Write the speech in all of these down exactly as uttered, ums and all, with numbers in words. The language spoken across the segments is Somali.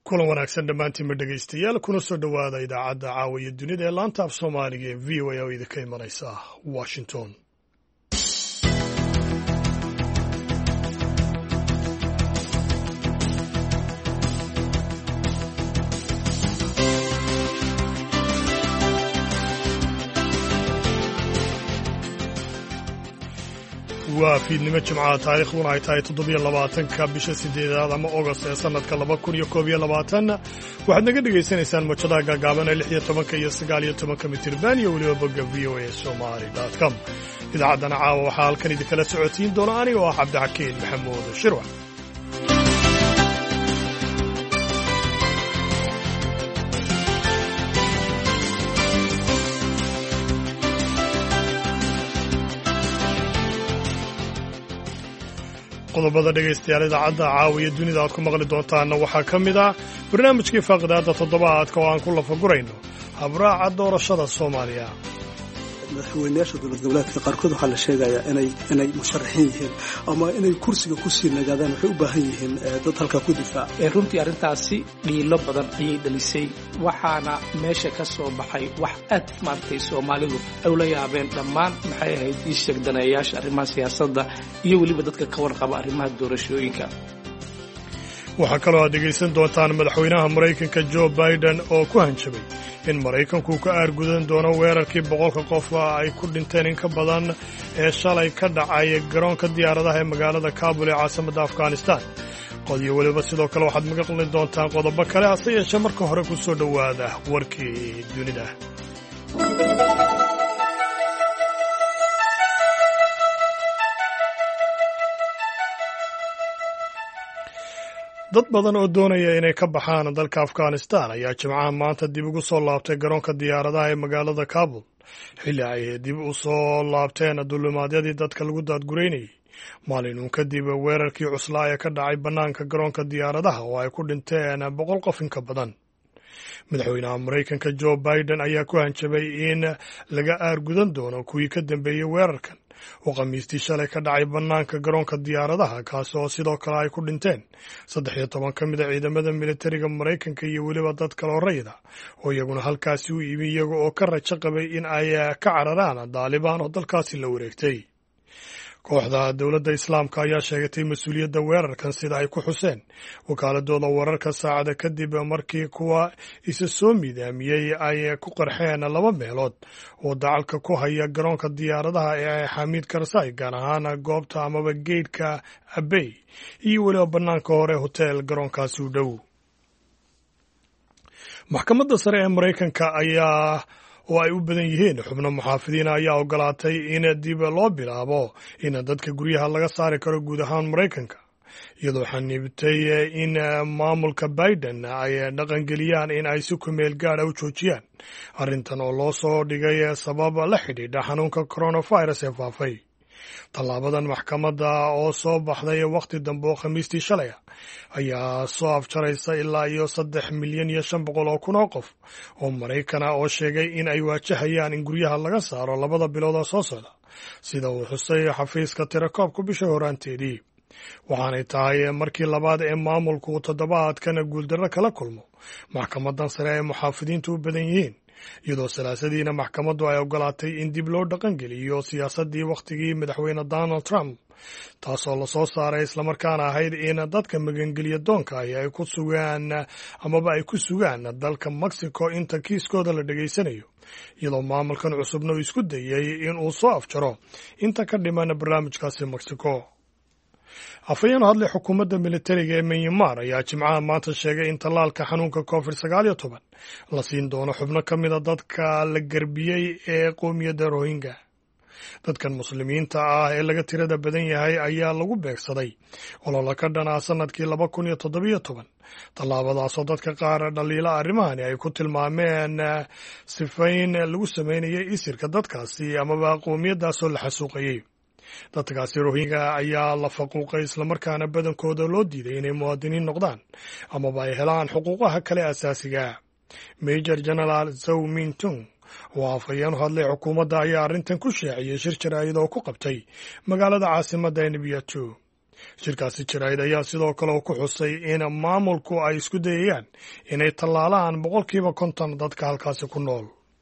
kulan wanaagsan dhammaantiinba dhegaystayaal kuna soo dhowaada idaacadda caawiya dunida ee laanta af soomaaliga ee v o a oo idinka imanaysa washington. waa fiidnimo jimcaha taariikhduna ay tahay toddobiyo labaatanka bisha sideedaad ama ogost ee sannadka laba kun iyo koob iyo labaatan waxaad naga dhegaysanaysaan mawjadaha gaagaaban ee lix iyo tobanka iyo sagaal iyo tobanka mitirban iyo weliba bogga v o a somali dot com. idaacaddana caawa waxaa halkan idinkala socotiin doona aniga oo ah cabdixakiin maxamuud shirwac. qodobada dhegaystayaal idaacadda caawiya dunida aad ku maqli doontaanna waxaa ka mid ah barnaamijkii faaqidaadda toddobaadka oo aan ku lafagurayno habraaca doorashada soomaaliya. madaxweynayaasha dowlad goboleedka qaarkood waxaa la sheegayaa inay inay musharaxiin yihiin ama inay kursiga ku sii nagaadaan waxay u baahan yihiin dad halkaa ku difaaca. runtii arrintaasi dhiilo badan ayay dhalisay waxaana meesha ka soo baxay wax aad maaragtay soomaalidu ay ula yaabeen dhammaan maxay ahayd ii sheegdaneeyaasha arrimaha siyaasadda iyo weliba dadka ka warqaba arrimaha doorashooyinka. waxaa kaloo aad dhegaysan doontaan madaxweynaha maraykanka jo biden oo ku hanjabay in maraykanku ka aargudan doono weerarkii boqolka qof ay ku dhinteen in ka badan ee shalay ka dhacay garoonka diyaaradaha ee magaalada kaabul ee caasimadda afghanistan. qodiyo weliba sidoo kale waxaad maqli doontaan qodobo kale hase yeeshee marka hore ku soo dhowaada warkii dunida. dad badan oo doonaya inay ka baxaan dalka afghanistan ayaa jimcaha maanta dib ugu soo laabtay garoonka diyaaradaha ee magaalada kaabul xilli ay dib u soo laabteen dulimaadyadii dadka lagu daadguraynayay maalin uun kadib weerarkii cuslaa ee ka dhacay bannaanka garoonka diyaaradaha oo ay ku dhinteen boqol qof in ka badan. madaxweynaha maraykanka jo biden ayaa ku hanjabay in laga aargudan doono kuwii ka dambeeyey weerarkan oo khamiistii shalay ka dhacay bannaanka garoonka diyaaradaha kaasi oo sidoo kale ay ku dhinteen saddex iyo toban ka mid a ciidamada militariga maraykanka iyo weliba dad kaloo rayida oo iyaguna halkaasi u imi iyaga oo ka rajo qabay in ay ka cararaan daalibaan oo dalkaasi la wareegtay. kooxda dowladda islaamka ayaa sheegatay mas-uuliyadda weerarkan sida ay ku xuseen wakaaladooda wararka saacada kadib markii kuwa isa soo miidaamiyey ay ku qarxeen laba meelood oo dacalka ku haya garoonka diyaaradaha ee xamiid karzai gaar ahaan goobta amaba geydhka abey iyo weliba bannaanka hore hotel garoonkaasi u dhow. maxkamadda sare ee maraykanka ayaa oo ay u badan yihiin xubno muxaafidiina ayaa ogolaatay in dib loo bilaabo in dadka guryaha laga saari karo guud ahaan maraykanka iyadoo xaniibtay in maamulka biden ay dhaqangeliyaan in ay si kumeel gaadha u joojiyaan arrintan oo loo soo dhigay sabab la xidhiidha xanuunka coronavirus ee faafay. tallaabadan maxkamadda oo soo baxday wakhti dambe oo khamiistii shalay ah ayaa soo afjaraysa ilaa iyo saddex milyan iyo shan boqol oo kun oo qof oo maraykan ah oo sheegay in ay waajahayaan in guryaha laga saaro labada bilood oo soo socda sida uu xusay xafiiska tirakoobka bisha horaanteedii. waxaanay tahay markii labaad ee maamulku toddobaadkan guuldarro kala kulmo maxkamaddan sare ee muxaafidiintu u badan yihiin iyadoo salaasadiina maxkamaddu ay ogolaatay in dib loo dhaqangeliyo siyaasaddii wakhtigii madaxweyne donald trump taasoo lasoo saaray islamarkaana ahayd in dadka magangeliya doonka ahi ay ku sugaan amaba ay ku sugaan dalka mexico inta kiiskooda la dhegaysanayo iyadoo maamulkan cusubna uu isku dayey in uu soo afjaro inta ka dhiman barnaamijkaasi mexico. afhayeen hadlay xukuumadda militariga ee myanmar ayaa jimcaha maanta sheegay in tallaalka xanuunka covid sagaal iyo toban la siin doono xubno ka mida dadka la garbiyey ee qoomiyadda rohingya. dadkan muslimiinta ah ee laga tirada badan yahay ayaa lagu beegsaday ololo ka dhanaa sannadkii laba kun iyo toddobiyo toban tallaabadaasoo dadka qaar dhaliila arrimahani ay ku tilmaameen sifayn lagu samaynayay isirka dadkaasi amaba qoomiyaddaasoo la xasuuqayey. dadkaasi rohingya ayaa la faquuqay islamarkaana badankooda loo diiday inay muwaadiniin noqdaan amaba ay helaan xuquuqaha kale asaasiga. major general zow mintung oo afhayeen u hadlay xukuumadda ayaa arrintan ku shaaciyey shir jaraa'id oo ku qabtay magaalada caasimadda nbtu. shirkaasi jaraa'id ayaa sidoo kale ku xusay in maamulku ay isku dayayaan inay tallaalaan boqolkiiba konton dadka halkaasi ku nool.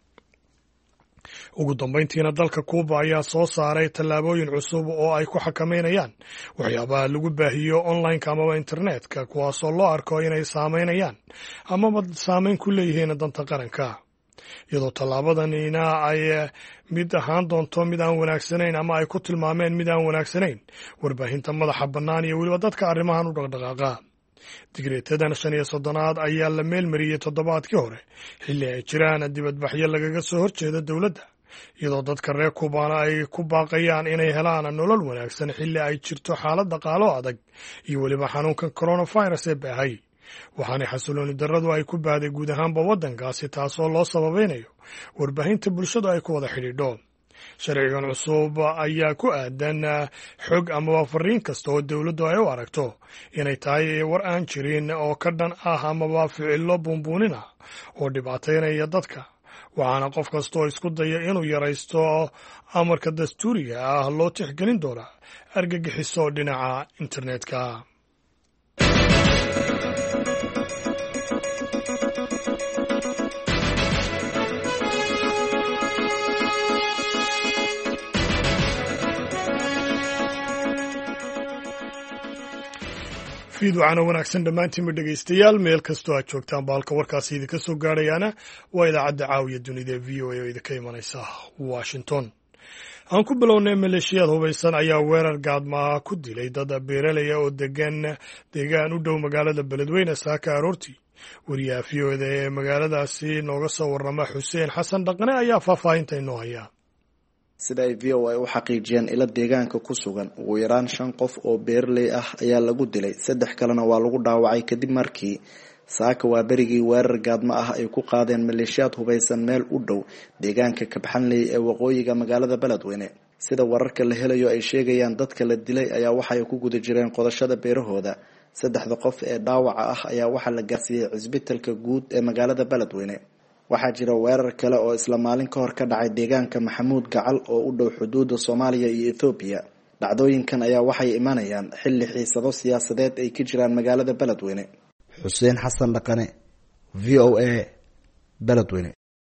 ugu dambayntiina dalka Kuuba ayaa soo saaray tallaabooyin cusub oo ay ku xakameynayaan waxyaabaha lagu baahiyo online-ka amaba internetka, kuwaasoo loo arko inay saameynayaan amaba saameyn ku leeyihiin danta qaranka, iyadoo tallaabadanina ay mid ahaan doonto mid aan wanaagsanayn ama ay ku tilmaameen mid aan wanaagsanayn warbaahinta madaxa bannaan iyo weliba dadka arrimahan u dhaqdhaqaaqa. digreetadan shan iyo soddonaad ayaa la meelmariyey toddobaadkii hore xilli ay jiraan dibadbaxyo lagaga soo horjeeda dowladda, iyadoo dadka reer kuubaana ay ku baaqayaan inay helaan nolol wanaagsan xilli ay jirto xaalad dhaqaalo adag iyo weliba xanuunkan coronavirus ee baahay, waxaana xasilooni darradu ay ku baahday guud ahaanba waddankaasi, taasoo loo sababaynayo warbaahinta bulshadu ay ku wada xidhiidho. sharcigan cusub ayaa ku aadan xog amaba fariin kasta oo dowladdu ay u aragto inay tahay war aan jirin oo ka dhan ah amaba ficillo buunbuunin ah oo dhibaataynaya dadka, waxaana qof kasta oo isku daya inuu yaraysto amarka dastuuriga ah loo tixgelin doonaa argagixiso dhinaca internetka. fiid waxaana wanaagsan dhammaantiinba dhegaystayaal, meel kastoo aad joogtaan baalka warkaasi idinka soo gaadhayaana waa idaacadda caawiya dunida ee v o a oo idinka imanaysa Washington. aan ku bilownay maleeshiyaad hubaysan ayaa weerar gaadmaa ku dilay dad beeralaya oo degan deegaan u dhow magaalada Beledweyne saaka aroortii. wariyaha v o da ee magaaladaasi nooga soo warrama Xuseen Xasan Dhaqane ayaa faahfaahinta inoo haya. sida ay v o a u xaqiijiyeen ilo deegaanka ku sugan, ugu yaraan shan qof oo beeraley ah ayaa lagu dilay, saddex kalena waa lagu dhaawacay kadib markii saaka waa berigii weerar gaadmo ah ay ku qaadeen maleeshiyaad hubaysan meel u dhow deegaanka Kabxanley ee waqooyiga magaalada Beledweyne. sida wararka la helayo ay sheegayaan, dadka la dilay ayaa waxay ku guda jireen qodashada beerahooda. saddexda qof ee dhaawaca ah ayaa waxaa la gaarsiiyey cisbitaalka guud ee magaalada Beledweyne. waxaa jira weerar kale oo isla maalin ka hor ka dhacay deegaanka Maxamuud Gacal oo u dhow xuduudda Soomaaliya iyo Ethiopia. dhacdooyinkan ayaa waxay imanayaan xilli xiisado siyaasadeed ay ka jiraan magaalada Beledweyne. Xuseen Xasan Dhaqane, v o a, Beledweyne.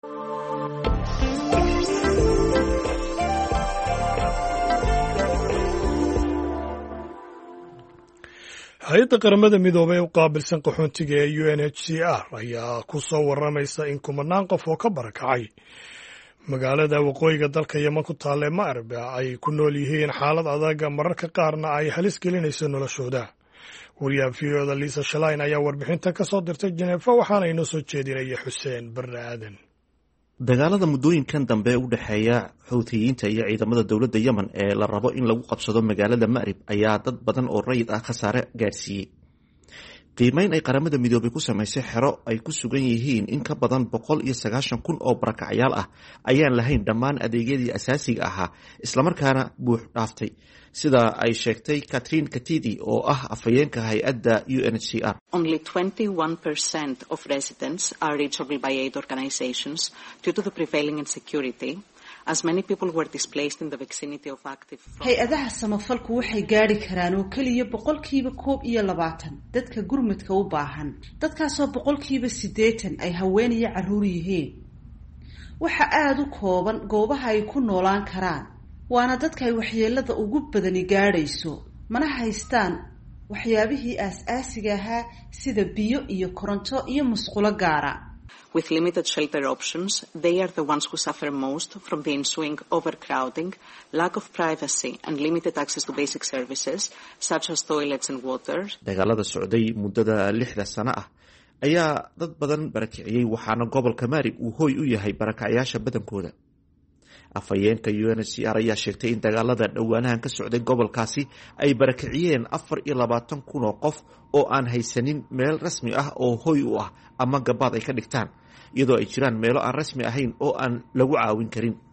hay-adda qaramada midoobay ee u qaabilsan qaxoontiga ee U N H C R ayaa ku soo warramaysa in kumanaan qof oo ka barakacay magaalada waqooyiga dalka Yemen ku taalla Ma'rib ay ku nool yihiin xaalad adag, mararka qaarna ay halis gelinayso noloshooda. wariyaha v o da Lisa Schlein ayaa warbixintan ka soo dirtay Geneva, waxaana inoo soo jeedinaya Xuseen Barre Aadan. dagaalada muddooyinkan dambe u dhexeeya Xuutiyiinta iyo ciidamada dowladda Yemen ee la rabo in lagu qabsado magaalada Ma'rib ayaa dad badan oo rayid ah khasaare gaarsiiyey. qiimeyn ay qaramada midoobay ku samaysay xero ay ku sugan yihiin in ka badan boqol iyo sagaashan kun oo barakacyaal ah ayaan lahayn dhammaan adeegyadii asaasiga ahaa, islamarkaana buux dhaaftay, sida ay sheegtay Catherine Katidi oo ah afhayeenka hay-adda U N H C R. Only twenty-one percent of residents are reachable by aid organizations due to the prevailing insecurity, as many people were displaced in the vicinity of active fronts. hay-adaha samafalku waxay gaari karaan oo keliya boqolkiiba koob iyo labaatan dadka gurmadka u baahan, dadkaasoo boqolkiiba siddeetan ay haween iyo carruur yihiin. waxa aada u kooban goobaha ay ku noolaan karaan, waana dadka ay waxyeelada ugu badani gaadhayso, mana haystaan waxyaabihii aas-aasiga ahaa sida biyo iyo koronto iyo musqulo gaara. With limited shelter options, they are the ones who suffer most from the ensuing overcrowding, lack of privacy and limited access to basic services such as toilets and water. dagaalada socday muddada lixda sano ah ayaa dad badan barakiciyey, waxaana gobolka Ma'rib uu hooy u yahay barakacyaasha badankooda. afhayeenka U N H C R ayaa sheegtay in dagaalada dhowaanahan ka socday gobolkaasi ay barakiciyeen afar iyo labaatan kun oo qof oo aan haysanin meel rasmi ah oo hooy u ah ama gabaad ay ka dhigtaan, iyadoo ay jiraan meelo aan rasmi ahayn oo aan lagu caawin karin.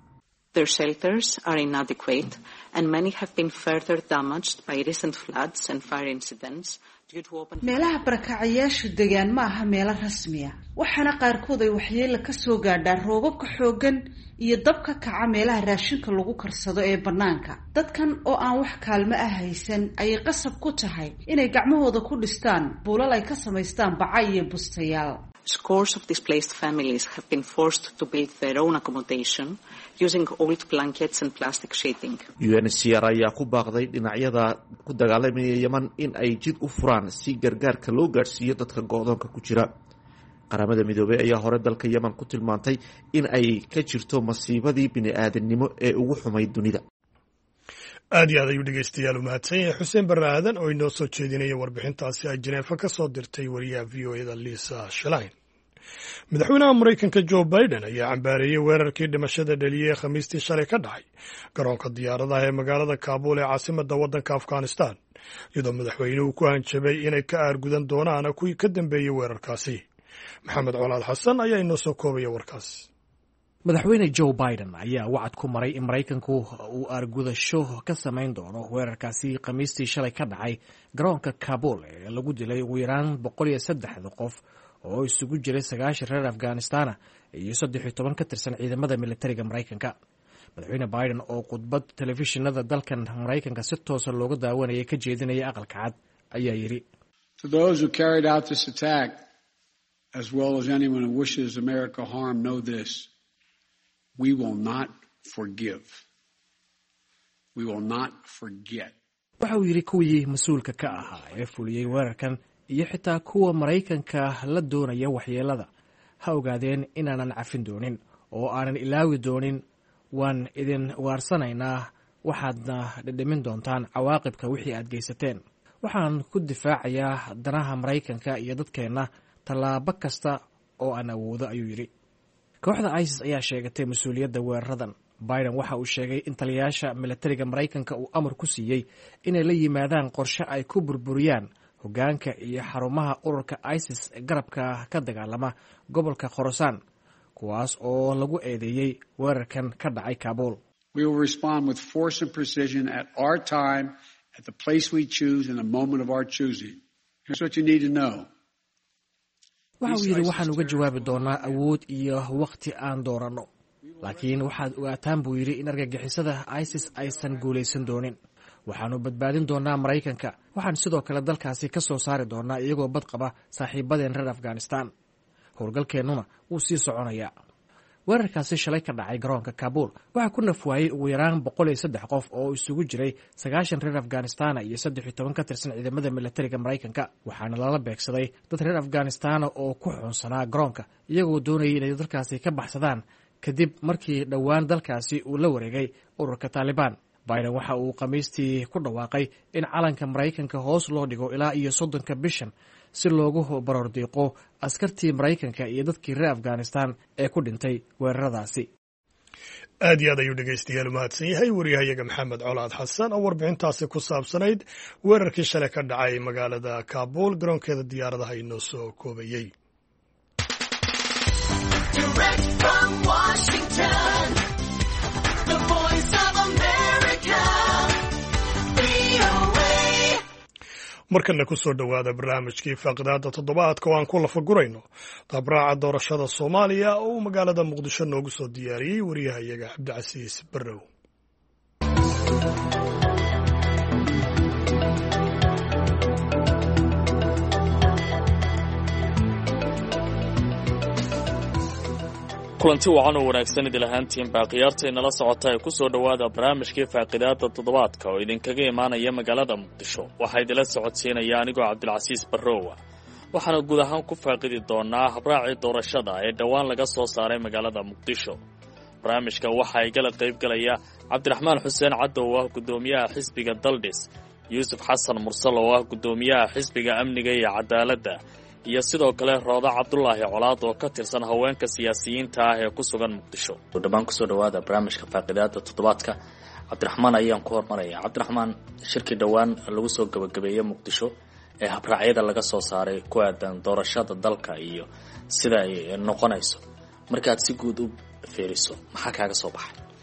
Their shelters are inadequate, and many have been further damaged by recent floods and fire incidents. meelaha barakacayaashu degaan ma aha meelo rasmiya waxaana qaarkood ay waxyeelo ka soo gaadhaan roobabka xooggan iyo dab ka kaca meelaha raashinka lagu karsado ee bannaanka dadkan oo aan wax kaalmo ah haysan ayay qasab ku tahay inay gacmahooda ku dhistaan buulal ay ka samaystaan baca iyo bustayaal. Scores of displaced families have been forced to build their own accommodation using old blankets and plastic sheeting. U N H C R ayaa ku baaqday dhinacyada ku dagaalamaya Yemen in ay jid u furaan si gargaarka loo gaarsiiyo dadka go'doonka ku jira. Qaramada Midoobay ayaa hore dalka Yemen ku tilmaantay in ay ka jirto masiibadii bini'aadanimo ee ugu xumay dunida. aad iyo aad ayuu dhegeystayaal u mahadsan yahay xuseen barre aadan oo inoo soo jeedinaya warbixintaasi ay Jeneefa ka soo dirtay wariyaha V O A-da Lisa Schlein. madaxweynaha Mareykanka Joe Biden ayaa cambaareeyay weerarkii dhimashada dhaliyay Khamiistii shalay ka dhacay garoonka diyaaradaha ee magaalada Kaabul ee caasimadda waddanka Afghanistan iyadoo madaxweynuhu ku hanjabay inay ka aargudan doonaan kuwii ka dambeeyey weerarkaasi. Maxamed Colaad Xasan ayaa inoo soo koobaya warkaas. madaxweyne Joe Biden ayaa wacad ku maray in Mareykanku uu aargudasho ka samayn doono weerarkaasi Khamiistii shalay ka dhacay garoonka Kaabul ee lagu dilay ugu yaraan boqol iyo saddex qof oo isugu jiray sagaashan reer Afghanistan iyo saddex iyo toban ka tirsan ciidamada militariga Mareykanka. madaxweyne Biden oo khudbad telefishinada dalkan Mareykanka si toos ah looga daawanayay ka jeedinaya aqalka cad ayaa yiri To those who carried out this attack, as well as anyone who wishes America harm, know this: we will not forgive. We will not forget. waxa uu yiri kuwii mas-uulka ka ahaa ee fuliyey weerarkan iyo xitaa kuwa Mareykanka la doonaya waxyeelada ha ogaadeen inaanan cafin doonin oo aanan ilaawi doonin. waan idin waarsanaynaa waxaadna dhadhamin doontaan cawaaqibka wixii aad geysateen. waxaan ku difaacayaa danaha Mareykanka iyo dadkeenna tallaabo kasta oo aan awoodo ayuu yiri. kooxda ISIS ayaa sheegatay mas-uuliyadda weeraradan. Biden waxa uu sheegay in taliyayaasha militariga Mareykanka uu amar ku siiyey inay la yimaadaan qorshe ay ku burburiyaan hoggaanka iyo xarumaha ururka ISIS garabka ka dagaalama gobolka Khorasan kuwaas oo lagu eedeeyey weerarkan ka dhacay Kaabul. We will respond with force and precision at our time, at the place we choose, in the moment of our choosing. Here's what you need to know. waxa uu yidhi waxaan uga jawaabi doonaa awood iyo wakhti aan dooranno laakiin waxaad ogaataan buu yidhi in argagixisada ISIS aysan guulaysan doonin. waxaanu badbaadin doonaa Mareykanka. waxaan sidoo kale dalkaasi ka soo saari doonaa iyagoo bad qaba saaxiibadeen reer Afghanistan. howlgalkeennuna wuu sii soconayaa. weerarkaasi shalay ka dhacay garoonka Kaabul waxaa ku nafwaayey ugu yaraan boqol iyo saddex qof oo isugu jiray sagaashan reer Afghanistan iyo saddex iyo toban ka tirsan ciidamada militariga Mareykanka. waxaana lala beegsaday dad reer Afghanistan oo ku xunsanaa garoonka iyagoo doonayay inay dalkaasi ka baxsadaan kadib markii dhowaan dalkaasi uu la wareegay ururka Taliban. Biden waxa uu Khamiistii ku dhawaaqay in calanka Mareykanka hoos loo dhigo ilaa iyo soddonka bishan si loogu barordiiqo askartii Mareykanka iyo dadkii reer Afghanistan ee ku dhintay weeraradaasi. aad iyo aad ayuu dhegeystayaal u mahadsan yahay wariyahayaga Maxamed Colaad Xasan oo warbixintaasi ku saabsanayd weerarkii shalay ka dhacay magaalada Kaabul garoonkeeda diyaaradaha inoo soo koobayey. Direct from Washington, the voice of America, V O A. markana ku soo dhowaada barnaamijkii faaqidaada toddobaadka oo aan ku lafagurayno tabraaca doorashada Soomaaliya oo uu magaalada Muqdisho noogu soo diyaariyey wariyahayaga Cabdicasiis Barrow. kulanti wacan oo wanaagsan idil ahaantiin baaqiyaarta inala socota ee ku soo dhowaada barnaamijkii faaqidaada toddobaadka oo idinkaga imaanaya magaalada Muqdisho. waxaa idila socodsiinaya anigoo Cabdilcasiis Barrowa. waxaana guud ahaan ku faaqidi doonaa habraacii doorashada ee dhowaan laga soo saaray magaalada Muqdisho. barnaamijka waxaa igala qayb galaya Cabdiraxmaan Xuseen Caddow oo ah gudoomiyaha xisbiga Daldis, Yuusuf Xasan Mursal oo ah gudoomiyaha xisbiga Amniga iyo Cadaaladda, iyo sidoo kale Rooda Cabdullaahi Colaad oo ka tirsan haweenka siyaasiyiinta ah ee ku sugan Muqdisho. Dhammaan ku soo dhawaada barnaamijka faaqidaada toddobaadka. Cabdiraxmaan ayaan ku hormaraya. Cabdiraxmaan, shirkii dhowaan lagu soo gabagabeeyay Muqdisho ee habraacyada laga soo saaray ku aadan doorashada dalka iyo sida ay noqonayso, markaad si guud u fiiriso maxaa kaaga soo baxay?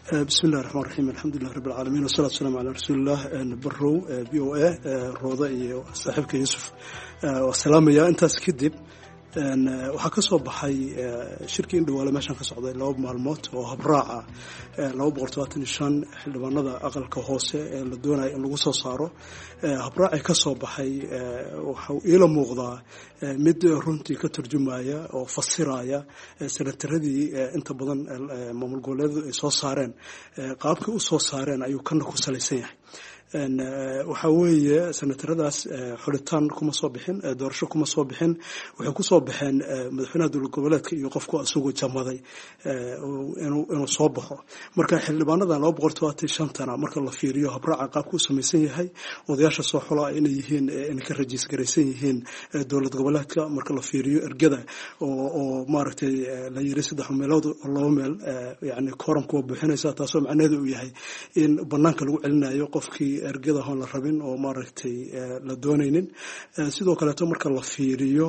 بسم الله الرحمن الرحيم الحمد لله رب العالمين والصلاة والسلام على رسول الله برو بي او اي روضة iyo saaxiibka Yusuf wasalaamaya intaas kadib waxaa ka soo baxay shirkii indhawaale meeshan ka socday laba maalmood oo habraaca laba boqol todobaatan iyo shan xildhibaanada aqalka hoose ee la doonayo in lagu soo saaro habraaci ka soo baxay waxa ila muuqdaa mid runtii ka turjumaya oo fasiraya sanataradii inta badan maamul goboleedu ay soo saareen qaabkii u soo saareen ayuu kana ku salaysan yahay waxa weeye sanataradaas xulitaan kuma soo bixin doorasho kuma soo bixin waxay ku soo baxeen madaxweynaha dowlad goboleedka iyo qofku asugu jamaday inuu inuu soo baxo marka xildhibaanada laba boqol todobaatan iyo shan tana marka la fiiriyo habraaca qaabku u samaysan yahay odayaasha soo xulaa inay yihiin in ka rajiis garaysan yihiin dowlad goboleedka marka la fiiriyo ergada oo oo maaragtay la yiri saddex meelood oo laba meel yani kooramku buuxinaysa taasoo macnaheedu uu yahay in banaanka lagu celinayo qofkii ergada hoon la rabin oo maaragtay la doonaynin sidoo kale marka la fiiriyo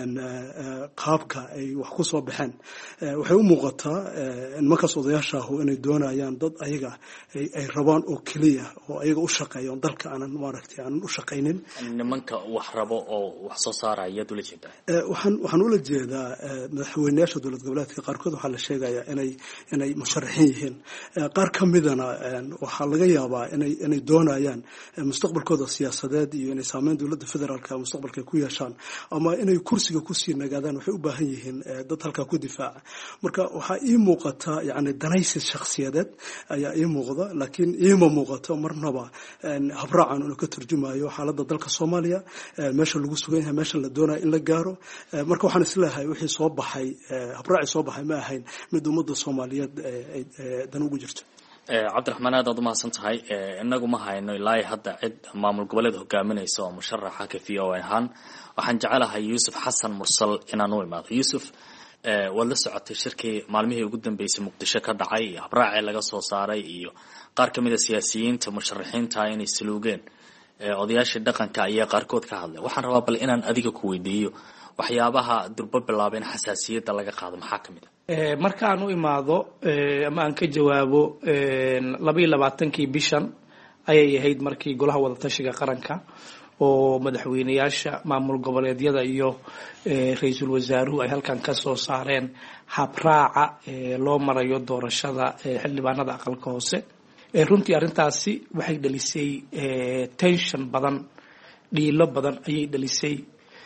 qaabka ay wax ku soo baxeen waxay u muuqataa in markaas odayaasha ah inay doonayaan dad ayaga ay rabaan oo kaliya oo ayaga u shaqeeyo dalka aanan maaragtay aanan u shaqaynin nimanka wax rabo oo wax soo saaraya dowladda jeeda waxaan waxaan ula jeedaa madaxweynayaasha dowlad goboleedka qaarkood waxaa la sheegayaa inay inay musharaxiin yihiin qaar ka midana waxaa laga yaabaa inay inay doonayaan mustaqbalkooda siyaasadeed iyo inay saameyn dowladda federaalka mustaqbalka ku yeeshaan ama inay kursiga ku sii nagaadaan waxay u baahan yihiin dad halka ku difaaca marka waxa ii muuqata yani danaysi shakhsiyadeed ayaa ii muuqda laakiin iima muuqato marnaba habraacan inuu ka turjumayo xaaladda dalka Soomaaliya meesha lagu sugan yahay meesha la doonayo in la gaaro marka waxaan isleeyahay wixii soo baxay habraaci soo baxay ma ahayn mid ummadda Soomaaliyeed ay dan ugu jirto cabdiraxmaan aad aad umahadsan tahay inagu ma hayno ilaa hadda cid maamul goboleed hogaaminaysa oo musharaxa ka v o ahaan waxaan jecelahay Yusuf Xasan Mursal inaan u imaado Yusuf waad la socotay shirkii maalmihii ugu dambeysay Muqdisho ka dhacay habraaci laga soo saaray iyo qaar ka mid ah siyaasiyiinta musharaxiinta inay saluugeen odayaashii dhaqanka ayaa qaarkood ka hadlay waxaan rabaa bal inaan adiga ku weydiiyo waxyaabaha durba bilaabeen xasaasiyadda laga qaado maxaa ka mid ah markaan u imaado ama aan ka jawaabo laba iyo labaatankii bishan ayay ahayd markii golaha wada tashiga qaranka oo madaxweynayaasha maamul goboleedyada iyo ra'iisul wasaaruhu ay halkan ka soo saareen habraaca loo marayo doorashada xildhibaanada aqalka hoose runtii arrintaasi waxay dhalisay tension badan dhiilo badan ayay dhalisay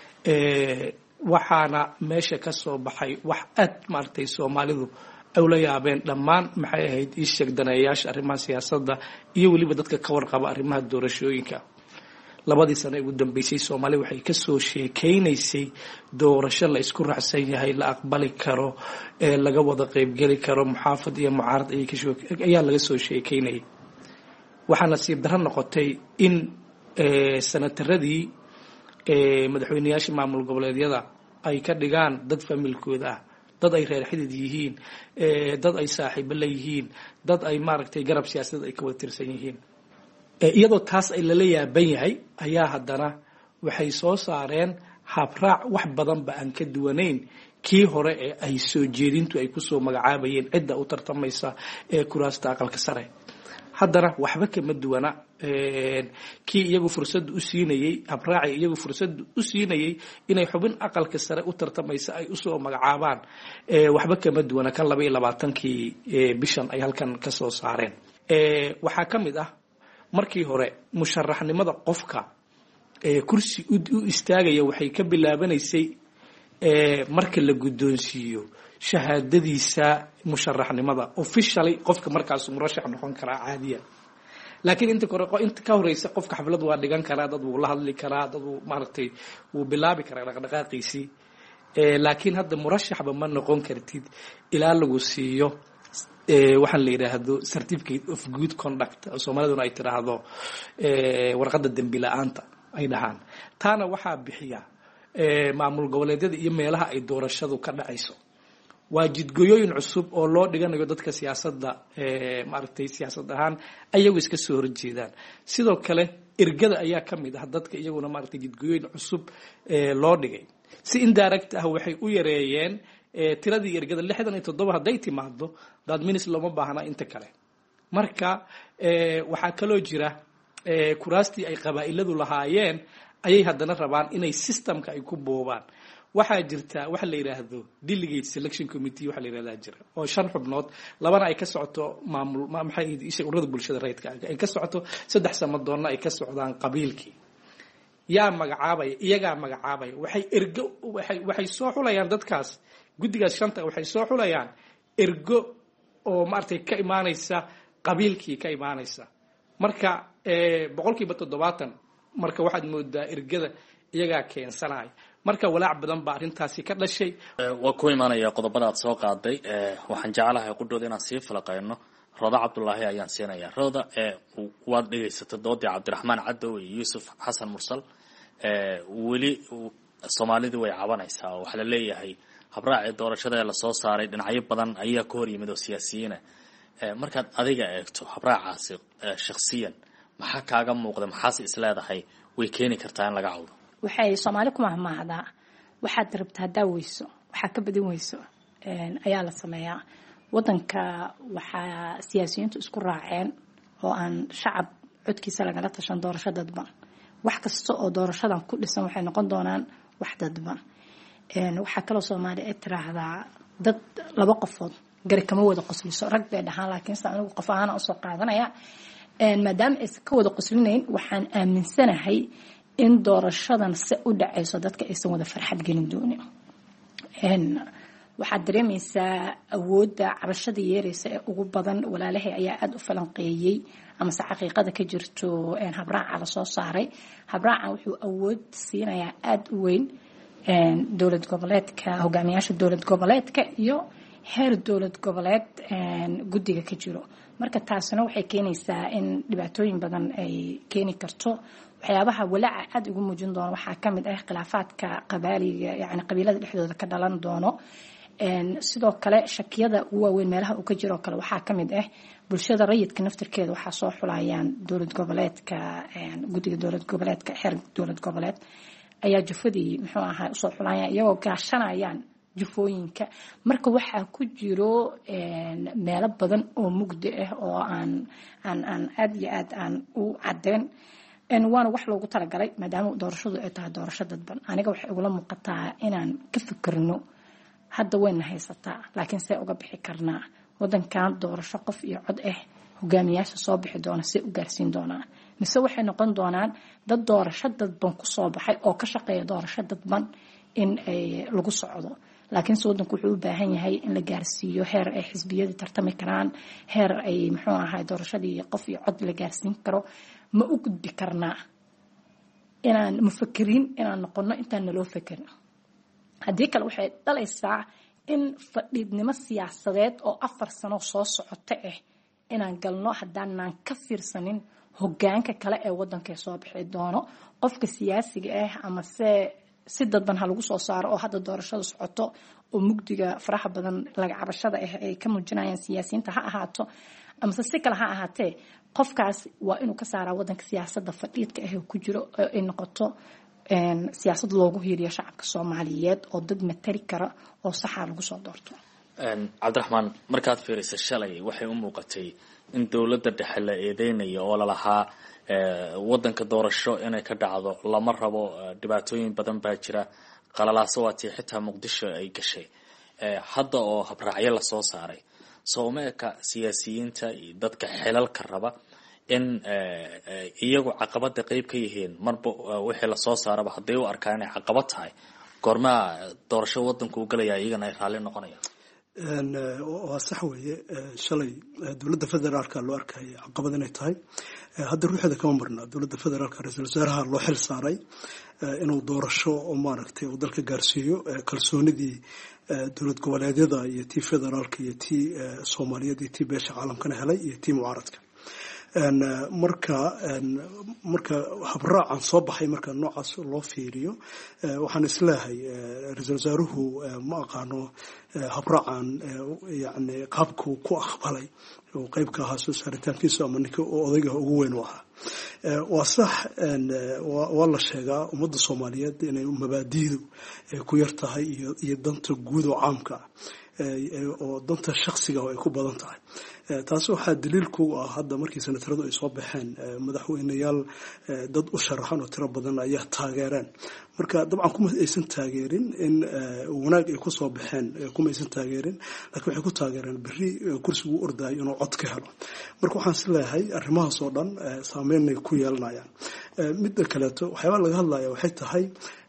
waxaana meesha ka soo baxay wax aad maaragtay Soomaalidu ay la yaabeen dhammaan maxay ahayd ii sheegdaneeyaasha arrimaha siyaasadda iyo waliba dadka ka warqaba arrimaha doorashooyinka labadii sano ugu dambeysay Soomaaliya waxay ka soo sheekeynaysay doorasho la isku raacsan yahay la aqbali karo ee laga wada qayb gali karo muxaafad iyo mucaarad ay ka ayaa laga soo sheekeynayay waxaana nasiib darro noqotay in sanataradii madaxweynayaasha maamul goboleedyada ay ka dhigaan dad familkooda ah dad ay reer xidid yihiin dad ay saaxiibo la yihiin dad ay maaragtay garab siyaasadeed ay ka wada tirsan yihiin iyadoo taas ay lala yaaban yahay ayaa haddana waxay soo saareen habraac wax badan ba aan ka duwanayn kii hore ee ay soo jeedintu ay kusoo magacaabayeen cidda u tartamaysa ee kuraasta aqalka sare haddana waxba kama duwana kii iyagu fursad u siinayay habraaci iyagu fursad u siinayay inay xubin aqalka sare u tartamaysa ay usoo magacaabaan waxba kama duwana kan laba iyo labaatankii bishan ay halkan ka soo saareen waxaa ka mid ah markii hore musharaxnimada qofka kursi u istaagaya waxay ka bilaabanaysay marka la guddoonsiiyo shahaadadiisa musharaxnimada officially qofka markaas murashax noqon karaa caadiya laakiin inta kore inta ka horeysa qofka xaflad waa dhigan karaa dad wuu la hadli karaa dad wuu maaragtay wuu bilaabi karaa dhaqdhaqaaqiisii laakiin hadda murashaxba ma noqon kartid ilaa lagu siiyo waxaan la yiraahdo certificate of good conduct Soomaaliduna ay tiraahdo warqadda dambi la'aanta ay dhahaan taana waxaa bixiya maamul goboleedyada iyo meelaha ay doorashadu ka dhacayso waa jidgooyooyin cusub oo loo dhiganayo dadka siyaasadda maaragtay siyaasad ahaan ayagu iska soo horjeedaan sidoo kale ergada ayaa ka mid ah dadka iyaguna maaragtay jidgooyooyin cusub loo dhigay si indirect ah waxay u yareeyeen tiradii ergada lixdan iyo toddoba hadday timaado dad minis looma baahna inta kale marka waxaa kaloo jira kuraastii ay qabaa'iladu lahaayeen ayay haddana rabaan inay systemka ay ku boobaan. waxaa jirta waxa la yiraahdo delegate selection committee waxa la yiraahdaa jira oo shan xubnood, labana ay ka socoto maamul maxay isha ururada bulshada rayidka ay ka socoto, saddex samadoonna ay ka socdaan qabiilkii. yaa magacaabay iyaga magacaabay waxay ergo waxay waxay soo xulayaan dadkaas guddigaas shanta waxay soo xulayaan ergo oo maartay ka imaanaysa qabiilkii ka imaanaysa. marka ee boqolkiiba toddobaatan marka waxaad moodaa ergada iyaga keensanay. marka walaac badan baa arintaasi ka dhashay. waa ku imaanaya qodobada aad soo qaaday. waxaan jecelahay qudhooda inaan sii falaqeyno. Roda Cabdullaahi ayaan siinayaa. Roda waad dhegaysatay doodii Cabdiraxmaan Cadow iyo Yuusuf Xasan Mursal. weli Soomaalidu way cabanaysaa oo waxa la leeyahay habraaci doorashada la soo saaray dhinacyo badan ayaa ka hor yimid oo siyaasiyiin ah. markaad adiga eegto habraacaasi shakhsiyan maxaa kaaga muuqda, maxaas is leedahay way keeni kartaa in laga cawdo? waxay Soomaali ku mahmaahdaa waxaad rabtaa daaweyso waxa ka badin weyso ayaa la sameeyaa. wadanka waxaa siyaasiyiintu isku raaceen oo aan shacab codkiisa lagala tashan doorasho dadban. wax kasta oo doorashadan ku dhisan waxay noqon doonaan wax dadban. waxaa kaloo Soomaali ay tiraahdaa dad laba qofood gari kama wada qosliso, rag bay dhahaan, laakiin sa anigu qof ahaan u soo qaadanaya maadaama ay ka wada qoslinayn waxaan aaminsanahay in doorashadan si u dhacayso dadka aysan wada farxad gelin doonin. waxaad dareemaysaa awoodda cabashada yeeraysa ee ugu badan walaalahay ayaa aada u falanqeeyey amase xaqiiqada ka jirto habraaca la soo saaray. habraacan wuxuu awood siinayaa aada u weyn dowlad goboleedka, hogaamiyaasha dowlad goboleedka iyo heer dowlad goboleed guddiga ka jiro. marka taasina waxay keenaysaa in dhibaatooyin badan ay keeni karto. waxyaabaha walaaca aada ugu muujin doono waxaa ka mid ah khilaafaadka qabaaliga, yacni qabiilada dhexdooda ka dhalan doono. sidoo kale shakiyada ugu waaweyn meelaha uu ka jiro kale waxaa ka mid ah bulshada rayidka naftirkeeda waxaa soo xulayaan dowlad goboleedka, guddiga dowlad goboleedka heer dowlad goboleed ayaa jufadii muxuu ahaa usoo xulayaan iyagoo gaashanayaan jufooyinka. marka waxaa ku jiro meelo badan oo mugdi ah oo aan aan aan aad iyo aad aan u cadeen. waana wax loogu talagalay maadaama doorashadu ay tahay doorasho dadban. aniga waxay igula muuqataa inaan ka fikirno hadda wayna haysataa laakiin see uga bixi karnaa wadankan doorasho qof iyo cod ah hogaamiyaasha soo bixi doona see u gaarsiin doonaa, mise waxay noqon doonaan dad doorasho dadban kusoo baxay oo ka shaqeeya doorasho dadban in ay lagu socdo. laakiinse wadanku wuxuu u baahan yahay in la gaarsiiyo heer ay xisbiyada tartami karaan, heer ay muxuu ahay doorashadii qof iyo cod la gaarsiin karo. ma u gudbi karnaa inaan mufakiriin inaan noqono intaan naloo fakerin. haddii kale waxay dhalaysaa in fadhiidnimo siyaasadeed oo afar sano soo socota ah inaan galno haddaanaan ka fiirsanin hogaanka kale ee wadanka soo bixi doono. qofka siyaasiga ah ama se si dadban ha lagu soo saaro oo hadda doorashada socoto oo mugdiga faraha badan laga cabashada ah ay ka muujinayaan siyaasiyiinta ha ahaato amase si kale ha ahaatee, qofkaas waa inuu ka saaraa wadanka siyaasadda fadhiidka ah ku jiro oo ay noqoto siyaasad loogu hiiriyo shacabka Soomaaliyeed oo dad matari kara oo saxa lagu soo doorto. Cabdiraxmaan, markaad fiiriso shalay waxay u muuqatay in dowladda dhexe la eedeynayo oo la lahaa wadanka doorasho inay ka dhacdo lama rabo, dhibaatooyin badan baa jira, qalalaaso waatii xitaa Muqdisho ay gashay. hadda oo habraacyo la soo saaray Soomaaliya siyaasiyiinta iyo dadka xilalka raba in iyagu caqabada qayb ka yihiin marba wixii la soo saaraba haday u arkaan inay caqabad tahay goorma doorasho wadanku u galaya iyagana ay raali noqonayaan. een waa sax weeye shalay dowladda federaalka loo arkay caqabad inay tahay. hadda ruuxda kama marna dowladda federaalka ra'iisul wasaaraha loo xil saaray inuu doorasho oo maaragtay uu dalka gaarsiiyo kalsoonidii dowlad goboleedyada iyo tii federaalka iyo tii Soomaaliyeed iyo tii beesha caalamkana helay iyo tii mucaaradka. marka marka habraacan soo baxay marka noocaas loo fiiriyo waxaan isleeyahay ra'iisul wasaaruhu ma aqaano habraacan yani qaabku ku aqbalay oo qayb ka ahaa soo saaritaankiisu ama ninka odayga ugu weyn u ahaa waa sax waa la sheegaa ummadda soomaaliyeed inay mabaadi'du ku yar tahay iyo danta guud oo caamka oo danta shaksiga ay ku badan tahay taas waxaa daliilku ah hadda markii senataradu ay soo baxeen madaxweyneyaal dad u sharaxan oo tiro badan ayaa taageereen marka dabcan kuma aysan taageerin in wanaag ay ku soo baxeen kuma aysan taageerin laakiin waxay ku taageereen berri kursigu u ordayo inuu cod ka helo marka waxaan is leeyahay arrimahaas oo dhan saameynay ku yeelanayaan midda kaleeto waxyaabaa laga hadlaya waxay tahay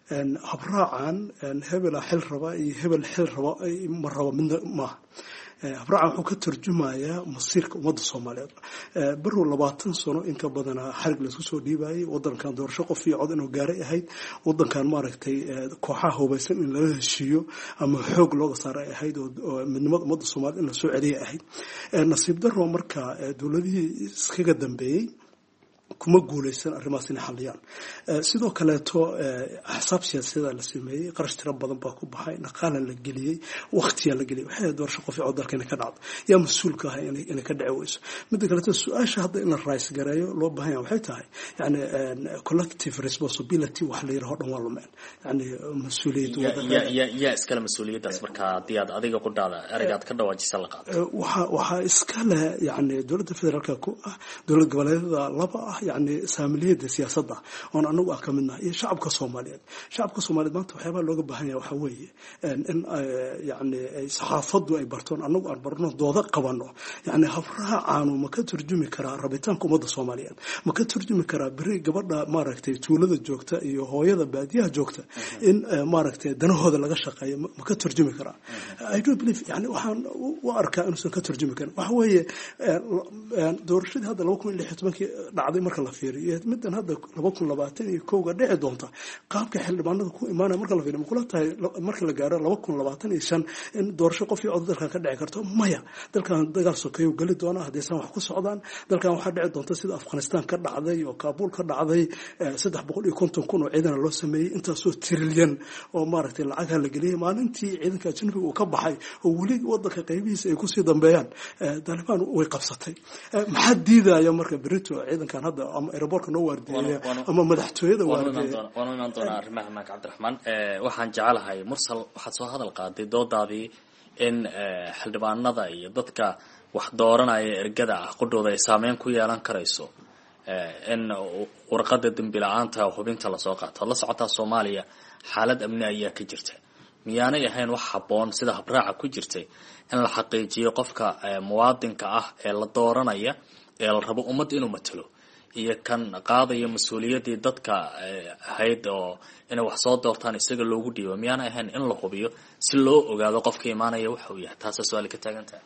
habraacan hebela xil raba iyo hebel xil raba ma raba midna maaha habraacan wuxuu ka tarjumayaa masiirka ummadda soomaaliyeed barow labaatan sano in ka badanaa xarig laisku soo dhiibayay wadankan doorasho qof iyo cod inuu gaaray ahayd wadankan maaragtay kooxaha hubaysan in lala heshiiyo ama xoog looga saaray ahayd oo midnimada ummadda soomaaliyed in la soo celiyay ahayd nasiib daro marka dowladihii iskaga dambeeyey kuma guulaysan arrimahaas inay xalliyaan sidoo kaleeto axsaab siyaasadeeda la sameeyey qarash tiro badan baa ku baxay dhaqaala la geliyey waqtiyaa la geliyey waxay doorasho qof cod dalka inay ka dhacdo yaa mas-uulka ahay inay ka dhici weyso midda kaleeto su-aasha hadda in la rays gareeyo loo baahan yahay waxay tahay yani collective responsibility wax la yiraahdo dhan waa lumeen yani mas-uuliyadda yaa iskale mas-uuliyaddaas marka haddii aad adiga qudhaada ereygaad ka dhawaajisa la qaado waxa waxaa iskale yani dowladda federaalka ku ah dowlad goboleedyada laba ah yani saamiliyada siyaasadda oon anagu ah ka midnahay iyo shacabka soomaaliyeed shacabka soomaaliyeed maanta waxyaabaa looga baahan yahay waxaa weeye in yani saxaafaddu ay bartoon anagu aan barno dooda qabano yani habraacaanu ma ka turjumi karaa rabitaanka ummadda soomaaliyeed ma ka turjumi karaa beri gabadha maaragtay tuulada joogta iyo hooyada baadiyaha joogta in maaragtay danahooda laga shaqeeyo ma ka turjumi karaa I do believe yani waxaan u arkaa inuusan ka turjumi karin waxa weeye doorashadii hadda laba kun iyo lix iyo tobankii dhacday marka la fiiriyo middan hadda laba kun labaatan iyo kowga dhici doonta qaabka xildhibaanada ku imaanaya marka la fiiriyo makula tahay marka la gaaro laba kun labaatan iyo shan in doorasho qof iyo cod dalkan ka dhici karto maya dalkan dagaal sokeeyo gali doona haddaysan wax ku socdaan dalkan waxaa dhici doonta sida afghanistan ka dhacday oo kaabul ka dhacday saddex boqol iyo konton kun oo ciidana loo sameeyey intaasoo trilyan oo maaragtay lacagha la geliyey maalintii ciidanka ajnabiga uu ka baxay oo weli wadanka qaybihiisa ay kusii dambeeyaan taliban way qabsatay maxaa diidaya marka berito ciidankan hadda ama aeroboortka noo waardiyeeya ama madaxtooyada waardiyeeya waanu imaan doonaa arrimaha maak cabdiraxmaan waxaan jecelahay mursal waxaad soo hadal qaaday doodaadii in xildhibaanada iyo dadka wax dooranaya ergada ah qudhooda ay saameyn ku yeelan karayso in warqada dembi la-aanta hubinta lasoo qaato la socotaa soomaaliya xaalad amni ayaa ka jirta miyaanay ahayn wax habboon sida habraaca ku jirtay in la xaqiijiyo qofka muwaadinka ah ee la dooranaya ee la rabo ummadda inuu matalo iyo kan qaadaya mas-uuliyaddii dadka ahayd oo inay wax soo doortaan isaga loogu dhiibo miyaanay ahayn in la hubiyo si loo ogaado qofka imaanaya waxa uu yahay taasa su-aali ka taagan tahay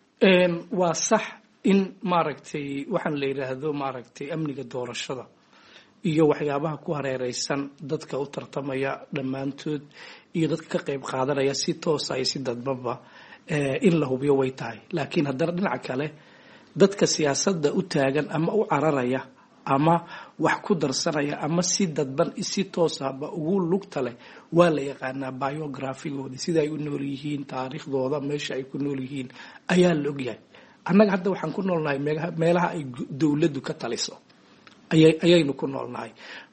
waa sax in maaragtay waxaan la yidhaahdo maaragtay amniga doorashada iyo waxyaabaha ku hareereysan dadka u tartamaya dhammaantood iyo dadka ka qayb qaadanaya si toosa iyo si dadbaba in la hubiyo way tahay laakiin haddana dhinaca kale dadka siyaasadda u taagan ama u cararaya ama wax ku darsanaya ama si dadban si toosaba ugu lugta leh waa la yaqaanaa biografigooda sida ay u nool yihiin taariikhdooda meesha ay ku nool yihiin ayaa la ogyahay annaga hadda waxaan ku noolnahay meelaha ay dowladdu ka taliso ayaynu ku noolnahay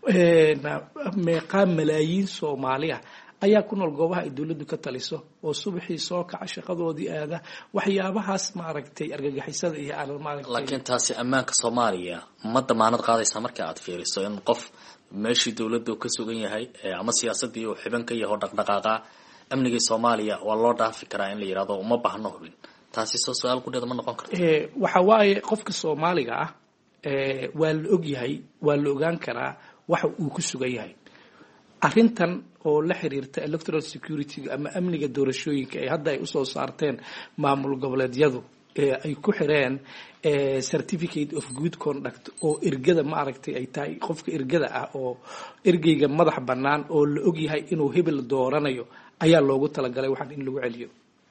meeqaa malaayiin soomaaliya ayaa ku nool goobaha ay dowladdu ka taliso oo subaxii soo kaca shaqadoodii aada waxyaabahaas maaragtay argagixisada iyo laakiin taasi ammaanka soomaaliya ma damaanad qaadaysaa marka aad fiiriso in qof meeshii dowladdu ka sugan yahay ama siyaasadii uu xiban ka yaho dhaqdhaqaaqa amnigii soomaaliya waa loo dhaafi karaa in la yidhahdo uma baahno hubin taasi soo su-aal gudheeda ma noqon karto waxa waaye qofka soomaaliga ah waa la og yahay waa la ogaan karaa waxa uu ku sugan yahay arrintan oo la xiriirta electoral security ama amniga doorashooyinka ee hadda ay usoo saarteen maamul goboleedyadu ee ay ku xireen certificate of good conduct oo ergada maaragtay ay tahay qofka ergada ah oo ergeyga madax bannaan oo la og yahay inuu hebel dooranayo ayaa loogu talagalay waxaan in lagu celiyo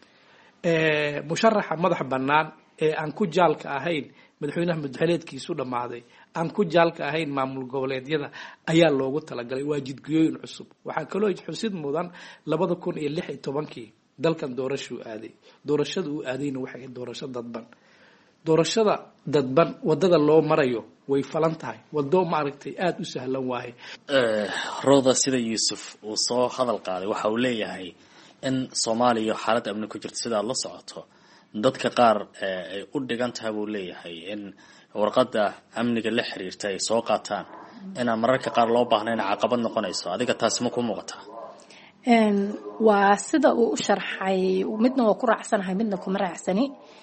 musharaxa madax bannaan ee aan ku jaalka ahayn madaxweynaha madaxweyneedkiisu dhammaaday aan ku jaalka ahayn maamul goboleedyada ayaa loogu talagalay waa jidgooyin cusub waxaa kaloo xusid mudan labada kun iyo lix iyo tobankii dalkan doorashuu aaday doorashada uu aadayna waxay doorasho dadban doorashada dadban wadada loo marayo way falan tahay wado maaragtay aada u sahlan waaye rooda sida yuusuf uu soo hadal qaaday waxa uu leeyahay in soomaaliya xaalad amni ku jirto sidaad la socoto dadka qaar ay u dhigan tahay buu leeyahay in warqada amniga la xiriirta ay soo qaataan inaan mararka qaar loo baahnayn caqabad noqonayso adiga taasi ma ku muuqataa waa sida uu u sharxay midna waa ku raacsanahay midna kuma raacsani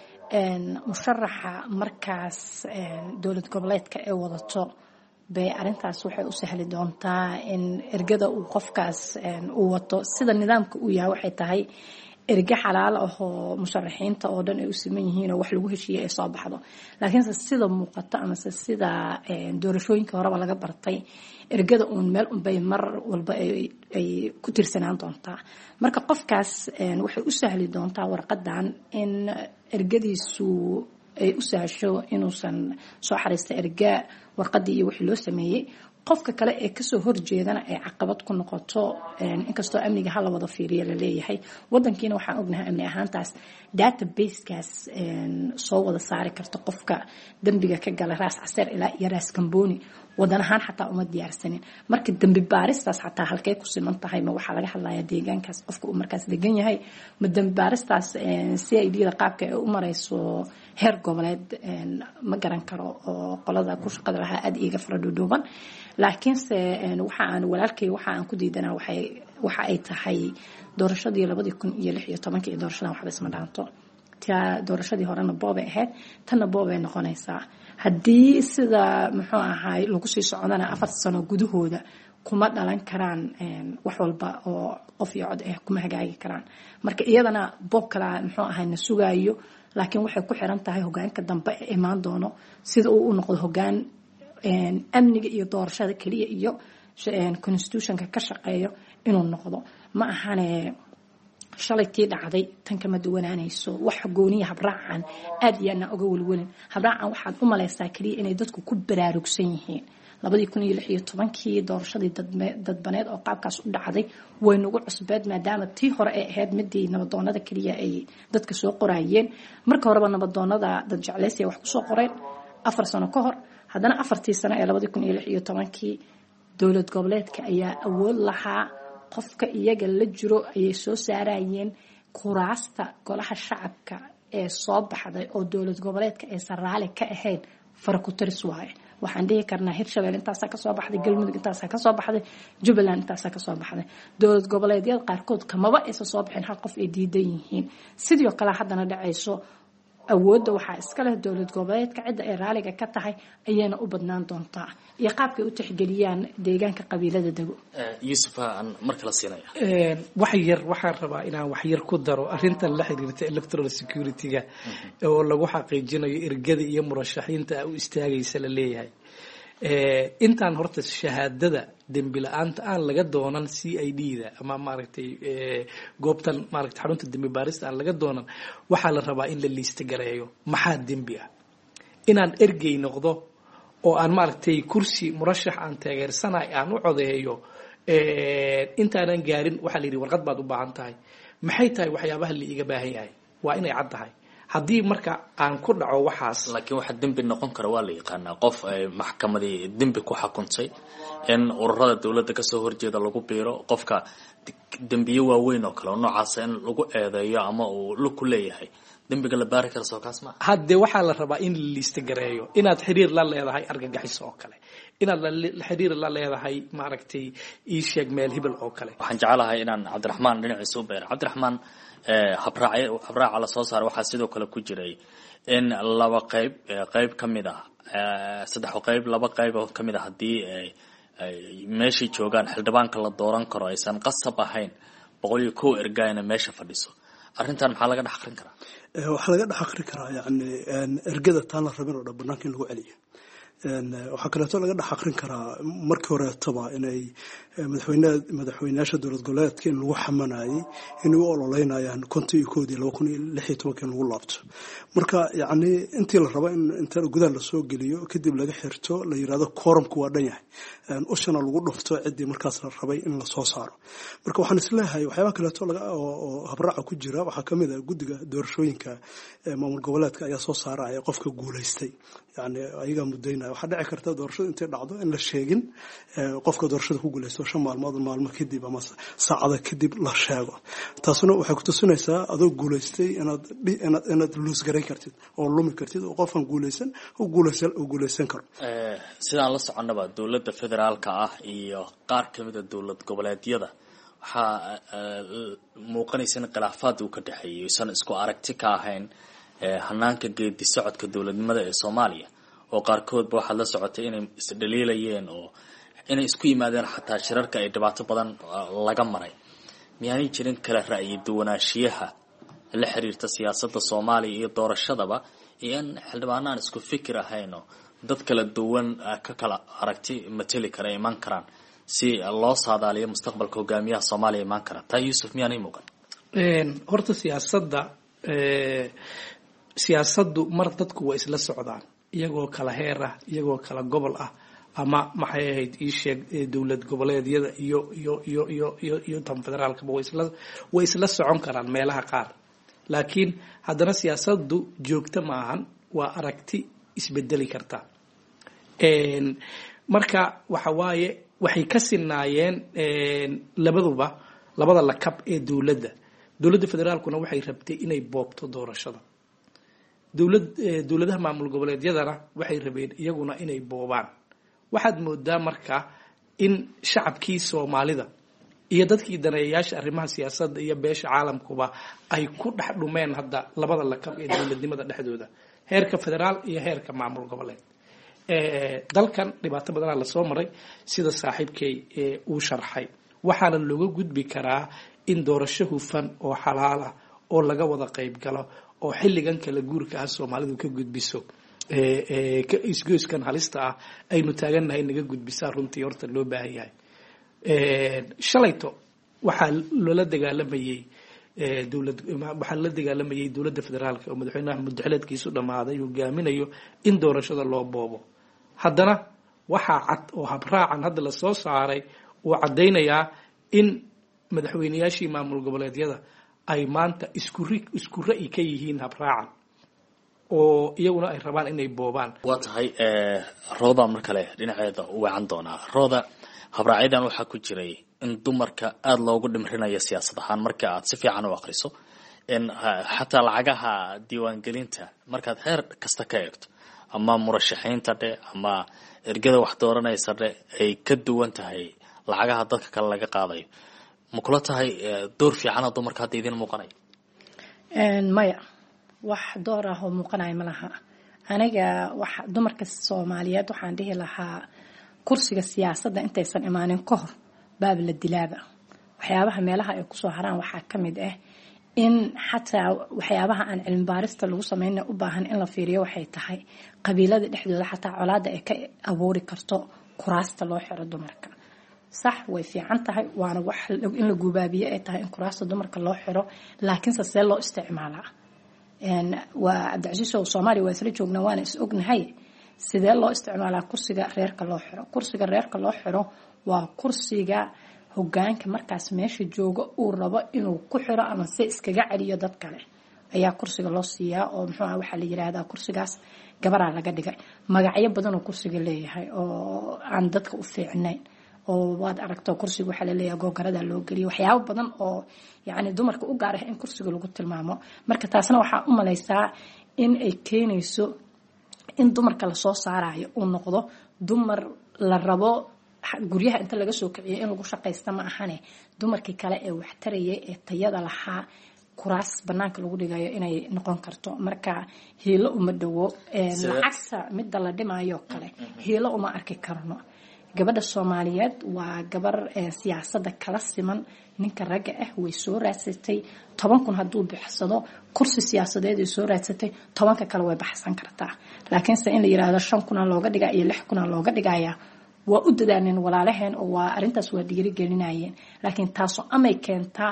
musharaxa markaas dowlad goboleedka ee wadato bay arintaas waxay u sahli doontaa in ergada uu qofkaas uu wato sida nidaamka uu yahay waxay tahay erge xalaal ah oo musharaxiinta oo dhan ay u siman yihiin oo wax lagu heshiiyay ay soo baxdo laakiinse sida muuqata ama sida doorashooyinka horeba laga bartay ergada uun meel unbay mar walba ay ku tirsanaan doontaa marka qofkaas waxay u sahli doontaa warqadan in ergadiisu ay u sahasho inuusan soo xariista erga warqadii iyo wixii loo sameeyey qofka kale ee kasoo horjeedana ay caqabad ku noqoto inkastoo amniga hala wada fiiriya la leeyahay wadankiina waxaan ognahay amni ahaantaas databasekaas soo wada saari karta qofka dembiga ka gala raas caseer ilaa iyo raas kamboni wadan ahaan xataa uma diyaarsanin marka dembi baaristaas xataa halkay ku siman tahay ma waxaa laga hadlayaa deegaankaas qofka uu markaas degan yahay ma dembi baaristaas c i d da qaabka ay u marayso heer goboleed ma garan karo oo qolada ku shaqada lahaa aada iiga fara dhuudhuuban laakiinse waxa aan walaalkay waxa aan ku diidanaa waxay waxa ay tahay doorashadii labadii kun iyo lix iyo tobankii iyo doorashadan waxba isma dhaanto tia doorashadii horena boobay ahayd tanna boobay noqonaysaa haddii sida muxuu ahaay lagu sii socdana afar sano gudahooda kuma dhalan karaan wax walba oo qof iyo cod ah kuma hagaagi karaan marka iyadana boob kala muxuu ahaay na sugaayo laakiin waxay ku xiran tahay hogaanka dambe ee imaan doono sida uu u noqdo hogaan amniga iyo doorashada kaliya iyo constitutionka ka shaqeeyo inuu noqdo ma ahane shalay tii dhacday tan kama duwanaanayso wax gooniya habraacan aad iyo ana uga welwelin habraacan waxaad u malaysaa kaliya inay dadku ku baraarugsan yihiin labadii kun iyo lix iyo tobankii doorashadii dadbaneed oo qaabkaas u dhacday way nagu cusbeed maadaama tii hore ay ahayd midii nabadoonada kaliya ay dadka soo qorayeen marka horeba nabadoonada dad jeclaysiya wax kusoo qoreen afar sano ka hor haddana afartii sano ee labadii kun iyo lix iyo tobankii dowlad goboleedka ayaa awood lahaa qofka iyaga la jiro ayay soo saarayeen kuraasta golaha shacabka ee soo baxday oo dowlad goboleedka aysan raali ka ahayn fara ku taris waaye waxaan dhihi karnaa hirshabelle intaasaa kasoo baxday galmudug intaasaa kasoo baxday jubbaland intaasaa kasoo baxday dowlad goboleedyada qaarkood kamaba aysan soo bixin hal qof ay diidan yihiin sidoo kale haddana dhacayso awoodda waxaa iska leh dowlad goboleedka cidda ay raaliga ka tahay ayayna u badnaan doontaa iyo qaabkay u tixgeliyaan deegaanka qabiilada dego yuusuf aan mar kala siinaya wax yar waxaan rabaa inaan wax yar ku daro arrintan la xiriirta electoral security-ga oo lagu xaqiijinayo ergada iyo murashaxiinta u istaagaysa la leeyahay intaan horta shahaadada dembi la-aanta aan laga doonan c i d da ama maaragtay goobtan maaragtay xarunta dembi baarista aan laga doonan waxaa la rabaa in la liista gareeyo maxaa dembi ah inaan ergey noqdo oo aan maaragtay kursi murashax aan taageersanahay aan u codeeyo intaanan gaarin waxaa la yidhi warqad baad u baahan tahay maxay tahay waxyaabaha la iiga baahan yahay waa inay cad tahay haddii marka aan ku dhaco waxaas laakiin waxa dembi noqon kara waa la yaqaanaa qof ay maxkamadii dembi ku xukuntay in ururada dowladda kasoo horjeeda lagu biiro qofka dembiye waaweyn oo kale oo noocaas in lagu eedeeyo ama uu lug ku leeyahay dembiga la baari kara soo kaas ma hadde waxaa la rabaa in la liista gareeyo inaad xiriir la leedahay argagaxiso oo kale inaad xiriir la leedahay maaragtay ii sheeg meel hebel oo kale waxaan jecelahay inaan cabdiraxmaan dhinaciisa u beero cabdiraxmaan habraaca la soo saaray waxaa sidoo kale ku jiray in laba qayb qayb ka mid ah saddex qayb laba qayb oo ka mid ah haddii meeshay joogaan xildhibaanka la dooran karo aysan qasab ahayn boqol iyo kow ergayna meesha fadhiso arrintan maxaa laga dhex aqrin karaa waxaa laga dhex aqri karaa yani ergada taan la rabin oo dhan banaanka in lagu celiyo waxaa kaleeto laga dhex aqrin karaa markii horeetaba inay madaxweyne madaxweynayaasha dowlad goboleedka in lagu xamanayay inay u ololeynayaan konton iyo koodii laba kun iyo lix iyo tobanka in lagu laabto marka yacni intii la rabo in inta gudaha lasoo geliyo kadib laga xirto la yirahdo quorumku waa dhan yahay ushana lagu dhufto ciddii markaas la rabay in lasoo saaro marka waxaan isleeyahay waxyaabaha kaleeto oo habraaca ku jira waxaa ka mid ah guddiga doorashooyinka maamul goboleedka ayaa soo saaraya qofka guulaystay yani ayagaa mudaynaya waxaa dhici karta doorashada intay dhacdo in la sheegin qofka doorashada ku guulaysto shan maalmood maalmo kadib ama saacada kadib la sheego taasuna waxay ku tusinaysaa adoo guulaystay inaad inaad inaad luus garan kartid oo lumi kartid oo qofkan guulaysan oo guulaysan oo guulaysan karo sidaan la soconaba dowladda federaalka ah iyo qaar ka mid ah dowlad goboleedyada waxaa muuqanaysa in khilaafaad uu ka dhexeeyo isan isku aragti ka ahayn hanaanka geedi socodka dowladnimada ee Soomaaliya oo qaarkoodba waxaa la socotay inay isdhaliilayeen oo inay isku yimaadeen xataa shirarka ay dhibaato badan laga maray miyaanay jirin kala ra'yi duwanaanshiyaha la xiriirta siyaasadda Soomaaliya iyo doorashadaba iyo in xildhibaanaan isku fikir ahayn oo dad kala duwan ka kala aragti matali kara iman karaan si loo saadaaliyo mustaqbalka hogaamiyaha Soomaaliya iman kara taa Yuusuf miyaanay muuqan horta siyaasadda siyaasaddu mar dadku waa isla socdaan iyagoo kala heer ah iyagoo kala gobol ah ama maxay ahayd ii sheeg dowlad goboleedyada iyo iyo iyo iyo iyo iyo tan federaalka way isla way isla socon karaan meelaha qaar laakiin haddana siyaasaddu joogto maahan waa aragti isbedeli karta marka waxa waaye waxay ka sinaayeen labaduba labada lakab ee dowladda dowladda federaalkuna waxay rabtay inay boobto doorashada dowlad dowladaha maamul goboleedyadana waxay rabeen iyaguna inay boobaan waxaad moodaa marka in shacabkii Soomaalida iyo dadkii daneeyayaasha arrimaha siyaasadda iyo beesha caalamkuba ay ku dhex dhumeen hadda labada lakab ee dowladnimada dhexdooda heerka federaal iyo heerka maamul goboleed dalkan dhibaato badan la soo maray sida saaxiibkay uu sharxay waxaana looga gudbi karaa in doorasho hufan oo xalaal ah oo laga wada qayb galo oo xilligan kala guurka ah Soomaalidu ka gudbiso ee ka isgoyskan halista ah aynu taagannahay naga gudbisaa runtii horta loo baahan yahay shalayto waxaa loola dagaalamayay dowlad waxaa la dagaalamayay dowladda federaalka oo madaxweynaha muddaxileedkiisu dhamaaday hogaaminayo in doorashada loo boobo haddana waxaa cad oo habraacan hadda la soo saaray uu caddaynayaa in madaxweynayaashii maamul goboleedyada ay maanta isku isku ra'yi ka yihiin habraacan oo iyaguna ay rabaan inay boobaan waa tahay rooda mar kale dhinaceeda u wacan doonaa rooda habraacidan waxaa ku jiray in dumarka aada loogu dhimrinayo siyaasad ahaan marka aad si fiican u akhriso in xataa lacagaha diiwaangelinta markaad heer kasta ka eegto ama murashaxiinta dhe ama ergada wax dooranaysa dhe ay ka duwan tahay lacagaha dadka kale laga qaadayo ma kula tahay door fiicana dumarka hadda idin muuqanaya maya wax door ah oo muuqanaya ma laha aniga wax dumarka Soomaaliyeed waxaan dhihi lahaa kursiga siyaasadda intaysan imaanin ka hor baab la dilaaba waxyaabaha meelaha ay ku soo haraan waxaa ka mid ah in xataa waxyaabaha aan cilmi baarista lagu sameeyay u baahan in la fiiriyo waxay tahay qabiilada dhexdooda xataa colaada ay ka abuuri karto kuraasta loo xiro dumarka sax way fiican tahay waana wax in la gubaabiyo ay tahay in kuraasta dumarka loo xiro laakiin se loo isticmaalaa een waa abdicasiis oo Soomaali waa isla joogna waana is ognahay sidee loo isticmaalaa kursiga reerka loo xiro kursiga reerka loo xiro waa kursiga hogaanka markaas meesha jooga uu rabo inuu ku xiro ama si iskaga celiyo dad kale ayaa kursiga loo siiyaa oo muxuu ah waxa la yiraahdaa kursigaas gabaraa laga dhigay magacyo badan oo kursiga leeyahay oo aan dadka u fiicnayn oo waad aragto kursiga waxa la leeyahay googarada loo galiyo waxyaabo badan oo yaani dumarka u gaar ah in kursiga lagu tilmaamo marka taasna waxa u maleysaa in ay keenayso in dumarka la soo saarayo uu noqdo dumar la rabo guryaha inta laga soo kiciyo in lagu shaqeysto ma ahane dumarkii kale ee wax tarayay ee tayada lahaa kuraas banaanka lagu dhigayo inay noqon karto marka hiilo uma dhawo lacagta midda la dhimayo kale hiilo uma arki karno gabadha Soomaaliyeed waa gabar siyaasadda kala siman ninka ragga ah way soo raadsatay toban kun haduu bixsado kursi siyaasadeed ay soo raadsatay tobanka kale way baxsan kartaa laakiin se in la yiraahdo shan kun looga dhigaa iyo lix kun looga dhigaya waa u dadaanin walaalaheen oo waa arintaas waa dhiiri gelinayeen laakiin taasoo amay keentaa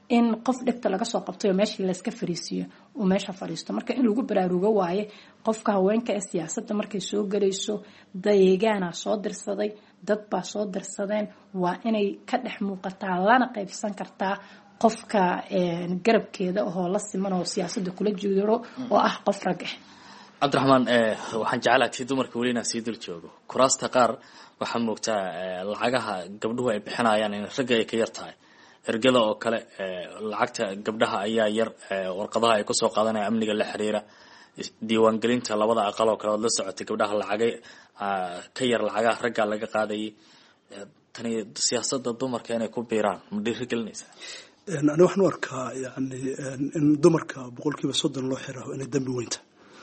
in qof dhegta laga soo qabtay oo meeshii layska fariisiyo uu meesha fadhiisto marka in lagu baraarugo waaye qofka haweenka ee siyaasadda markay soo galayso deegaana soo dirsaday dad baa soo dirsadeen waa inay ka dhex muuqataa lana qaybsan kartaa qofka garabkeeda oo la siman oo siyaasadda kula jiro oo ah qof rag ah cabdiraxmaan waxaan jecelahay tii dumarka weli inaan sii dul joogo kuraasta qaar waxaa moogtaa lacagaha gabdhuhu ay bixinayaan in ragga ay ka yar tahay ergada oo kale lacagta gabdhaha ayaa yar warqadaha ay kusoo qaadanaya amniga la xiriira diiwaangelinta labada aqal oo kale ood la socotay gabdhaha lacagay ka yar lacagaha raggaa laga qaadayay tani siyaasadda dumarka inay ku biiraan ma dhiirigelinaysaa ani waxaan u arkaa yani in dumarka boqolkiiba soddon loo xiraho inay dambi weynta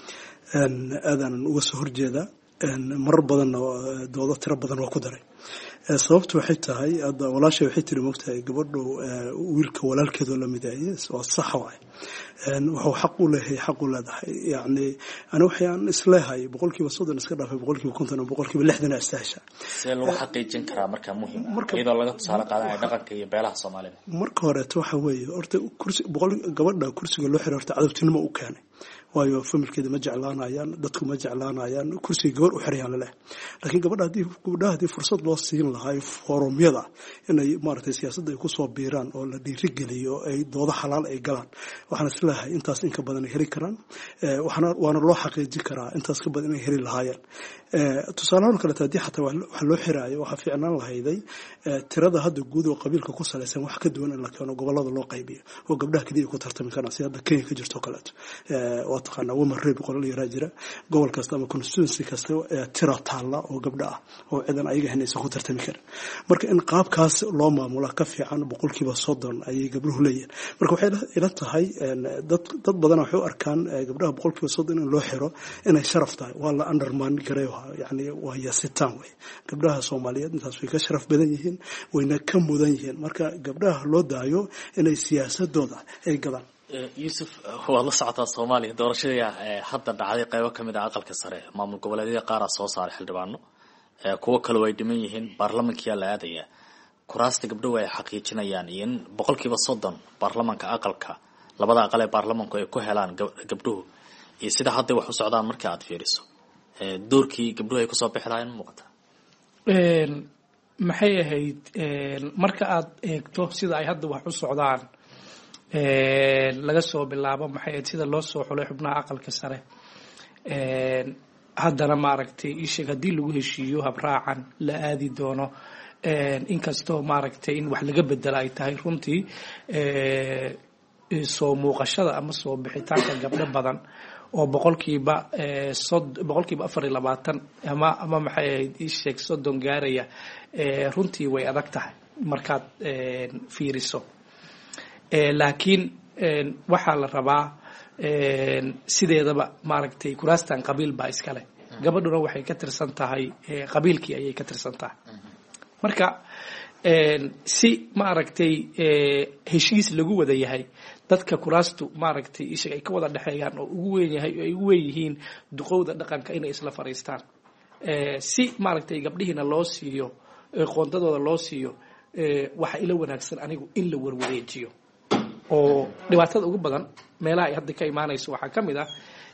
aadaanan uga soo horjeedaa marar badanna doodo tiro badan waa ku daray sababtu waxay tahay hadda walaashay waxay tiri moogtahay gabadhu wiilka walaalkeedoo la midaayay waa sax waay wuxuu xaq u leeyahay xaq u leedahay yani ani waxaan isleehay boqolkiiba soddon iska dhaafay boqolkiiba konton oo boqolkiiba lixdan aa istahesha see lagu xaqiijin karaa markaa muhiim iyadoo laga tusaale qaadanaya dhaqanka iyo beelaha soomaalida marka horeeto waxa weeye horta kursi boqol gabadha kursiga loo xiray horta cadowtinimo u keenay waayo familkeeda ma jeclaanayaan dadku ma jeclaanayaan kursiga gabar u xirayaan leh laakiin gabadha hadii gabadha hadii fursad loo siin lahaa forumyada inay maaragtay siyaasadda ay ku soo biiraan oo la dhiirigeliyo ay doodo xalaal ay galaan waxaan isleeyahay intaas in ka badan ay heli karaan waxaana waana loo xaqiijin karaa intaas ka badan inay heli lahaayeen tusaalahaan kale haddii xataa waxa loo xiraayo waxaa fiicnaan lahayday tirada hadda guud oo qabiilka ku salaysan wax ka duwan in la keeno gobolada loo qaybiyo oo gabdhaha kaliya ku tartami karaan si hadda Kenya ka jirto kaleeto waa taqaana women rep qolal yaraa jira gobol kasta ama constituency kasta tira taala oo gabdha ah oo ciidan ayaga hanaysan ku tartami karin marka in qaabkaas loo maamulo ka fiican boqolkiiba soddon ayay gabdhuhu leeyihiin marka waxay ila tahay dad dad badan waxay u arkaan gabdhaha boqolkiiba soddon in loo xiro inay sharaf tahay waa la undermine gareeyo yani waa yasitaan way gabdhaha Soomaaliyeed intaas way ka sharaf badan yihiin wayna ka mudan yihiin marka gabdhaha loo daayo inay siyaasadooda ay galaan yuusuf waa la socotaa Soomaaliya doorashada hadda dhacday qaybo kamid ah aqalka sare maamul goboleedyada qaar ah soo saaray xildhibaano kuwa kale way dhiman yihiin baarlamaanka la aadaya kuraasta gabdhuhu ay xaqiijinayaan in boqolkiiba soddon baarlamaanka aqalka labada aqal ee baarlamaanku ay ku helaan gabdhuhu iyo sida hadda wax u socdaan marka aad fiiriso doorkii gabdhuhu ay ku soo bixi lahayn muuqata maxay ahayd marka aad eegto sida ay hadda wax u socdaan laga soo bilaabo maxay ahayd sida loo soo xulay xubnaha aqalka sare haddana maaragtay isheeg haddii lagu heshiiyo habraacan la aadi doono inkastoo maaragtay in wax laga bedela ay tahay runtii soo muuqashada ama soo bixitaanka gabdho badan oo boqolkiiba sod boqolkiiba afar iyo labaatan ama ama maxay ahayd isheeg soddon gaaraya runtii way adag tahay markaad fiiriso laakiin waxaa la rabaa sideedaba maaragtay kuraastan qabiil baa iskale gabadhuna waxay ka tirsan tahay qabiilkii ayay ka tirsan tahay marka si maaragtay heshiis lagu wada yahay dadka kuraastu maaragtay isha ay ka wada dhexeeyaan oo ugu weyn yahay ay ugu weyn yihiin duqowda dhaqanka inay isla fariistaan si maaragtay gabdhihiina loo siiyo qoondadooda loo siiyo waxa ila wanaagsan anigu in la warwareejiyo oo dhibaatada ugu badan meelaha ay hadda ka imaanayso waxaa ka mid ah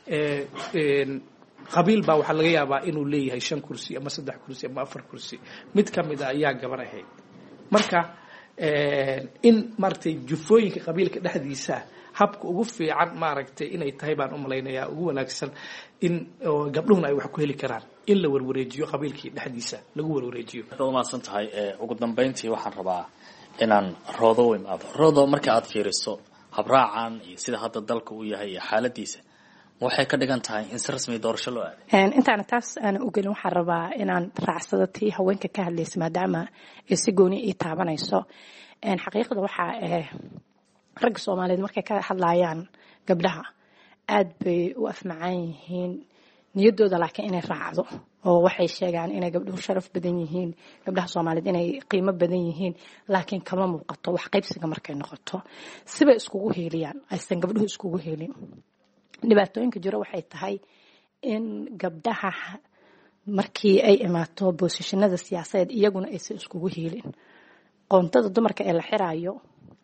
qabiil baa waxaa laga yaabaa inuu leeyahay shan kursi ama saddex kursi ama afar kursi mid ka mid a ayaa gabar ahayd marka in maaragtay jufooyinka qabiilka dhexdiisa habka ugu fiican maaragtay inay tahay baan u malaynayaa ugu wanaagsan in gabdhuhuna ay wax ku heli karaan in la warwareejiyo qabiilkii dhexdiisa lagu warwareejiyo waxaad umahadsan tahay ugu dambeyntii waxaan rabaa inaan roodo u imaado roodo marka aad fiiriso habraacan iyo sida hadda dalka uu yahay iyo xaaladiisa waxay ka dhigan tahay in si rasmi doorasho loo aaday intaana taas aan u gelin waxaan rabaa inaan raacsado tii haweenka ka hadlaysa maadaama ay si gooni ii taabanayso xaqiiqda waxaa ragga Soomaaliyeed markay ka hadlayaan gabdhaha aad bay u afmacaan yihiin niyadooda laakiin inay raacdo oo waxay sheegaan inay gabdhuhu sharaf badan yihiin gabdhaha Soomaaliyeed inay qiimo badan yihiin laakiin kama muuqato wax qaybsiga markay noqoto sibay iskugu heeliyaan aysan gabdhuhu iskugu heelin dhibaatooyinka jiro waxay tahay in gabdhaha markii ay imaato boosishanada siyaasadeed iyaguna aysan iskugu heelin qoontada dumarka ee la xiraayo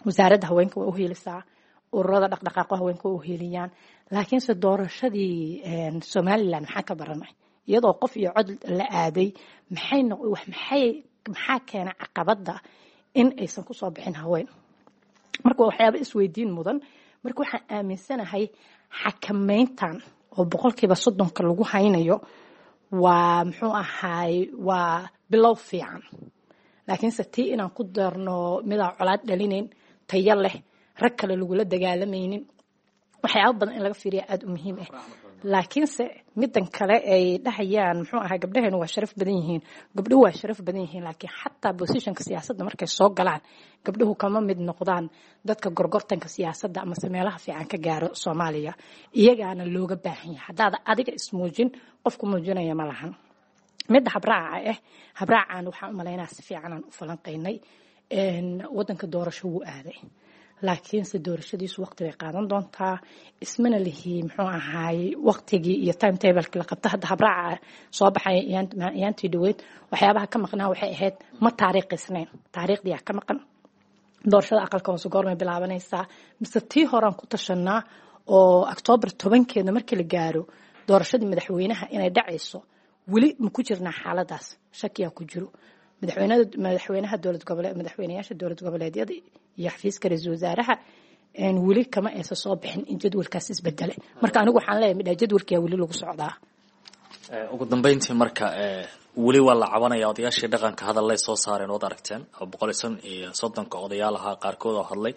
wasaaradda haweenka waa u helisaa ururada dhaqdhaqaaqo haweenka waa u heliyaan laakiinse doorashadii somaliland maxaa ka baranay iyadoo qof iyo cod la aaday maxay maxay maxaa keena caqabada in aysan kusoo bixin haween marka waxyaaba isweydiin mudan marka waxaan aaminsanahay xakameyntan oo boqolkiiba soddonka lagu haynayo waa muxuu ahaay waa bilow fiican laakiinse tii inaan ku darno midaan colaad dhalinayn tayo leh rag kale lagula dagaalamaynin waxyaaba badan in laga fiiriya aada u muhiim ah laakiinse midan kale ay dhahayaan muxuu ahaa gabdhaheenu waa sharaf badan yihiin gabdhuhu waa sharaf badan yihiin laakiin xataa positionka siyaasadda markay soo galaan gabdhuhu kama mid noqdaan dadka gorgortanka siyaasadda amase meelaha fiican ka gaaro soomaaliya iyagaana looga baahan yahay haddaada adiga ismuujin qofku muujinaya ma lahan midda habraaca ah habraacan waxaan u malaynaa si fiican aan u falanqaynay wadanka doorasho wuu aaday laakiinse doorashadiisu waqti bay qaadan doontaa ismana lihi muxuu ahaay waqtigii iyo time tablekii la qabta hadda habraaca soo baxay yaantii dhaweyd waxyaabaha ka maqnaa waxay ahayd ma taariikhisnayn taariikhdiyaa ka maqan doorashada aqalka hoose goormay bilaabanaysaa mise tii horaan ku tashanaa oo octoobar tobankeeda markii la gaaro doorashadii madaxweynaha inay dhacayso weli ma ku jirnaa xaaladaas shakiyaa ku jiro madaxweynaha dowlad goboleed madaxweynayaasha dowlad goboleedyada iyo xafiiska ra-iisul wasaaraha weli kama aysan soo bixin in jadwalkaas isbedele marka anigu waxaan leeyahay midhaa jadwalkiyaa weli lagu socdaa ugu dambeyntii marka weli waa la cabanaya odayaashii dhaqanka hadallay soo saareen ood aragteen oo boqol iyo shan iyo soddonka odayaal ahaa qaarkood oo hadlay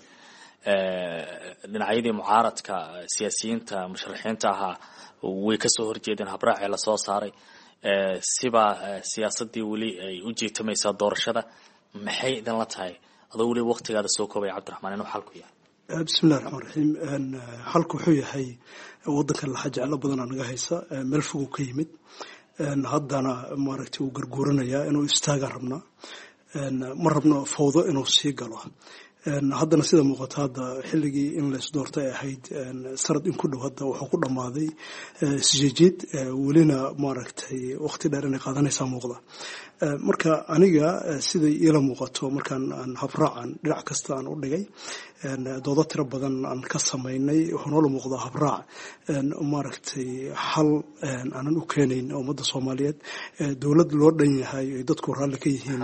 dhinacyadii mucaaradka siyaasiyiinta musharaxiinta ahaa way kasoo horjeedeen habraacii lasoo saaray sibaa siyaasadii weli ay u jiitamaysaa doorashada maxay idinla tahay adoo weli waqtigaada soo koobaya cabdiraxmaan inuu xalku yahay bismillahi raxmaan raxiim xalku wuxuu yahay wadankan laxa jeclo badanaa naga haysa meel foguu ka yimid haddana maaragtay uu garguuranayaa inuu istaagaan rabnaa ma rabno fawdo inuu sii galo haddana sida muuqata hadda xilligii in lays doorta ay ahayd sanad in ku dhow hadda wuxuu ku dhammaaday isjeejid welina maaragtay waqti dheer inay qaadanaysaa muuqda marka aniga siday iila muuqato markaan aan habraacan dhinac kasta aan u dhigay doodo tiro badan aan ka samaynay wuxuu noola muuqdaa habraac maaragtay xal aanan u keenayn ummadda soomaaliyeed dowlad loo dhan yahay ay dadku raalli ka yihiin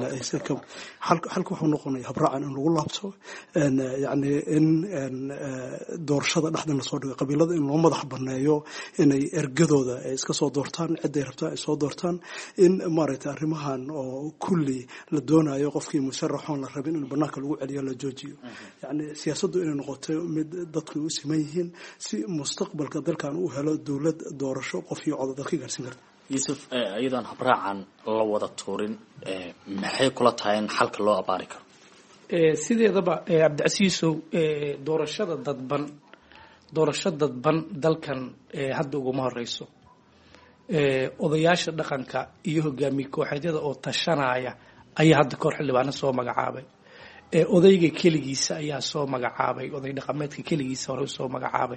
xalka wuxuu noqonaya habraacan in lagu laabto yacni in doorashada dhexdan lasoo dhigo qabiilada in loo madax baneeyo inay ergadooda ay iska soo doortaan cidday rabtaan ay soo doortaan in maaragtay arrimahan oo kulli la doonayo qofkii musharaxoon la rabin in banaanka lagu celiyo la joojiyo yacni siyaasaddu inay noqoto mid dadku u siman yihiin si mustaqbalka dalkan uu helo dowlad doorasho qof iyo cod dadka gaarsiin karta yuusuf iyadoon habraacan la wada tuurin maxay kula tahay in xalka loo abaari karo sideedaba cabdicasiisow doorashada dadban doorasho dadban dalkan hadda uguma horeyso odayaasha dhaqanka iyo hogaamiye kooxeedyada oo tashanaya ayaa hadda kahor xildhibaano soo magacaabay odayga keligiisa ayaa soo magacaabay oday dhaqameedka keligiisa hore soo magacaabay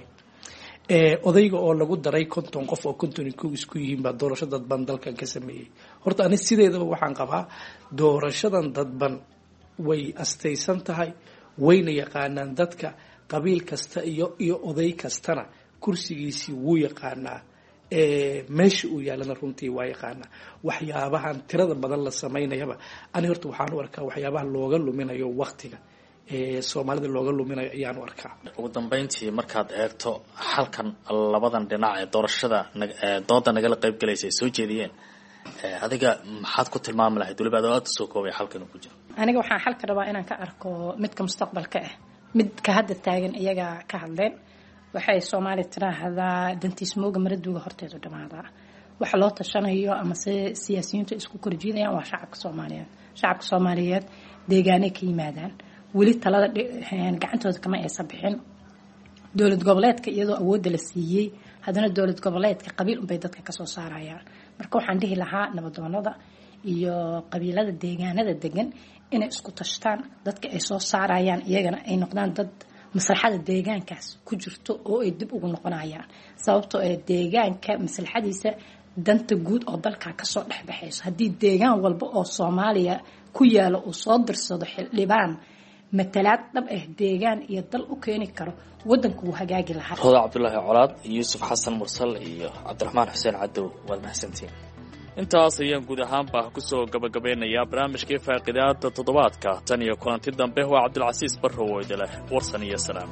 odayga oo lagu daray konton qof oo konton iyo kow isku yihiin baa doorasho dadban dalkan ka sameeyey horta ani sideedaba waxaan qabaa doorashadan dadban way astaysan tahay wayna yaqaanaan dadka qabiil kasta iyo iyo oday kastana kursigiisii wuu yaqaanaa meesha uu yaalana runtii waa yaqaanaa waxyaabahan tirada badan la samaynayaba ani horta waxaan u arkaa waxyaabaha looga luminayo waqtiga soomaalida looga luminayo ayaan u arkaa ugu dambeyntii markaad eegto xalkan labadan dhinac ee doorashada dooda nagala qayb galaysa ay soo jeediyeen adiga maxaad ku tilmaami lahayd weliba adoo aada soo koobay xalkan ku jiro aniga waxaan xalka rabaa inaan ka arko midka mustaqbalka ah midka hadda taagan iyaga ka hadleen waxay soomaali tiraahdaa dantiis mooga maraduuga horteedu dhamaadaa waxa loo tashanayo ama se siyaasiyiintu isku korjiidayaan waa shacabka soomaaliyeed shacabka soomaaliyeed deegaanay ka yimaadaan weli talada gacantooda kama aysan bixin dowlad goboleedka iyadoo awoodda la siiyey haddana dowlad goboleedka qabiil unbay dadka kasoo saarayaan marka waxaan dhihi lahaa nabadoonada iyo qabiilada deegaanada degan inay isku tashtaan dadka ay soo saarayaan iyagana ay noqdaan dad maslaxada deegaankaas ku jirto oo ay dib ugu noqonayaan sababtoo ee deegaanka maslaxadiisa danta guud oo dalka kasoo dhexbaxayso haddii deegaan walba oo soomaaliya ku yaalo uu soo dirsado xildhibaan matalaad dhab ah deegaan iyo dal u keeni karo wadanku uu hagaagi lahaa. Roda Cabdullaahi Colaad, Yuusuf Xasan Mursal iyo Cabdiraxmaan Xuseen Cadow waad mahadsantiin. intaas ayaan guud ahaanba ku soo gabagabeynayaa barnaamijkii faaqidaada toddobaadka tan iyo kulanti dambe waa Cabdilcasiis Barrow oo idin leh warsan iyo salaam.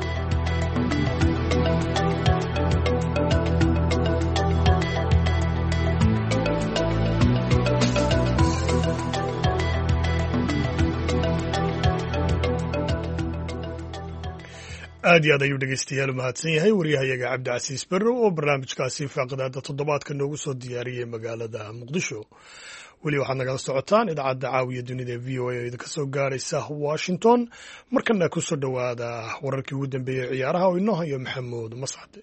aad iyo aad ayuu dhegeystayaal mahadsan yahay waryahayaga cabdicasiis barrow oo barnaamijkaasi faaqidaada toddobaadka noogu soo diyaariyey magaalada muqdisho. weli waxaad nagala socotaan idaacadda caawiya dunida ee v o a oo idinka soo gaaraysa washington. markana ku soo dhowaada wararkii ugu dambeeyey ciyaaraha oo inoo hayo maxamuud mascade.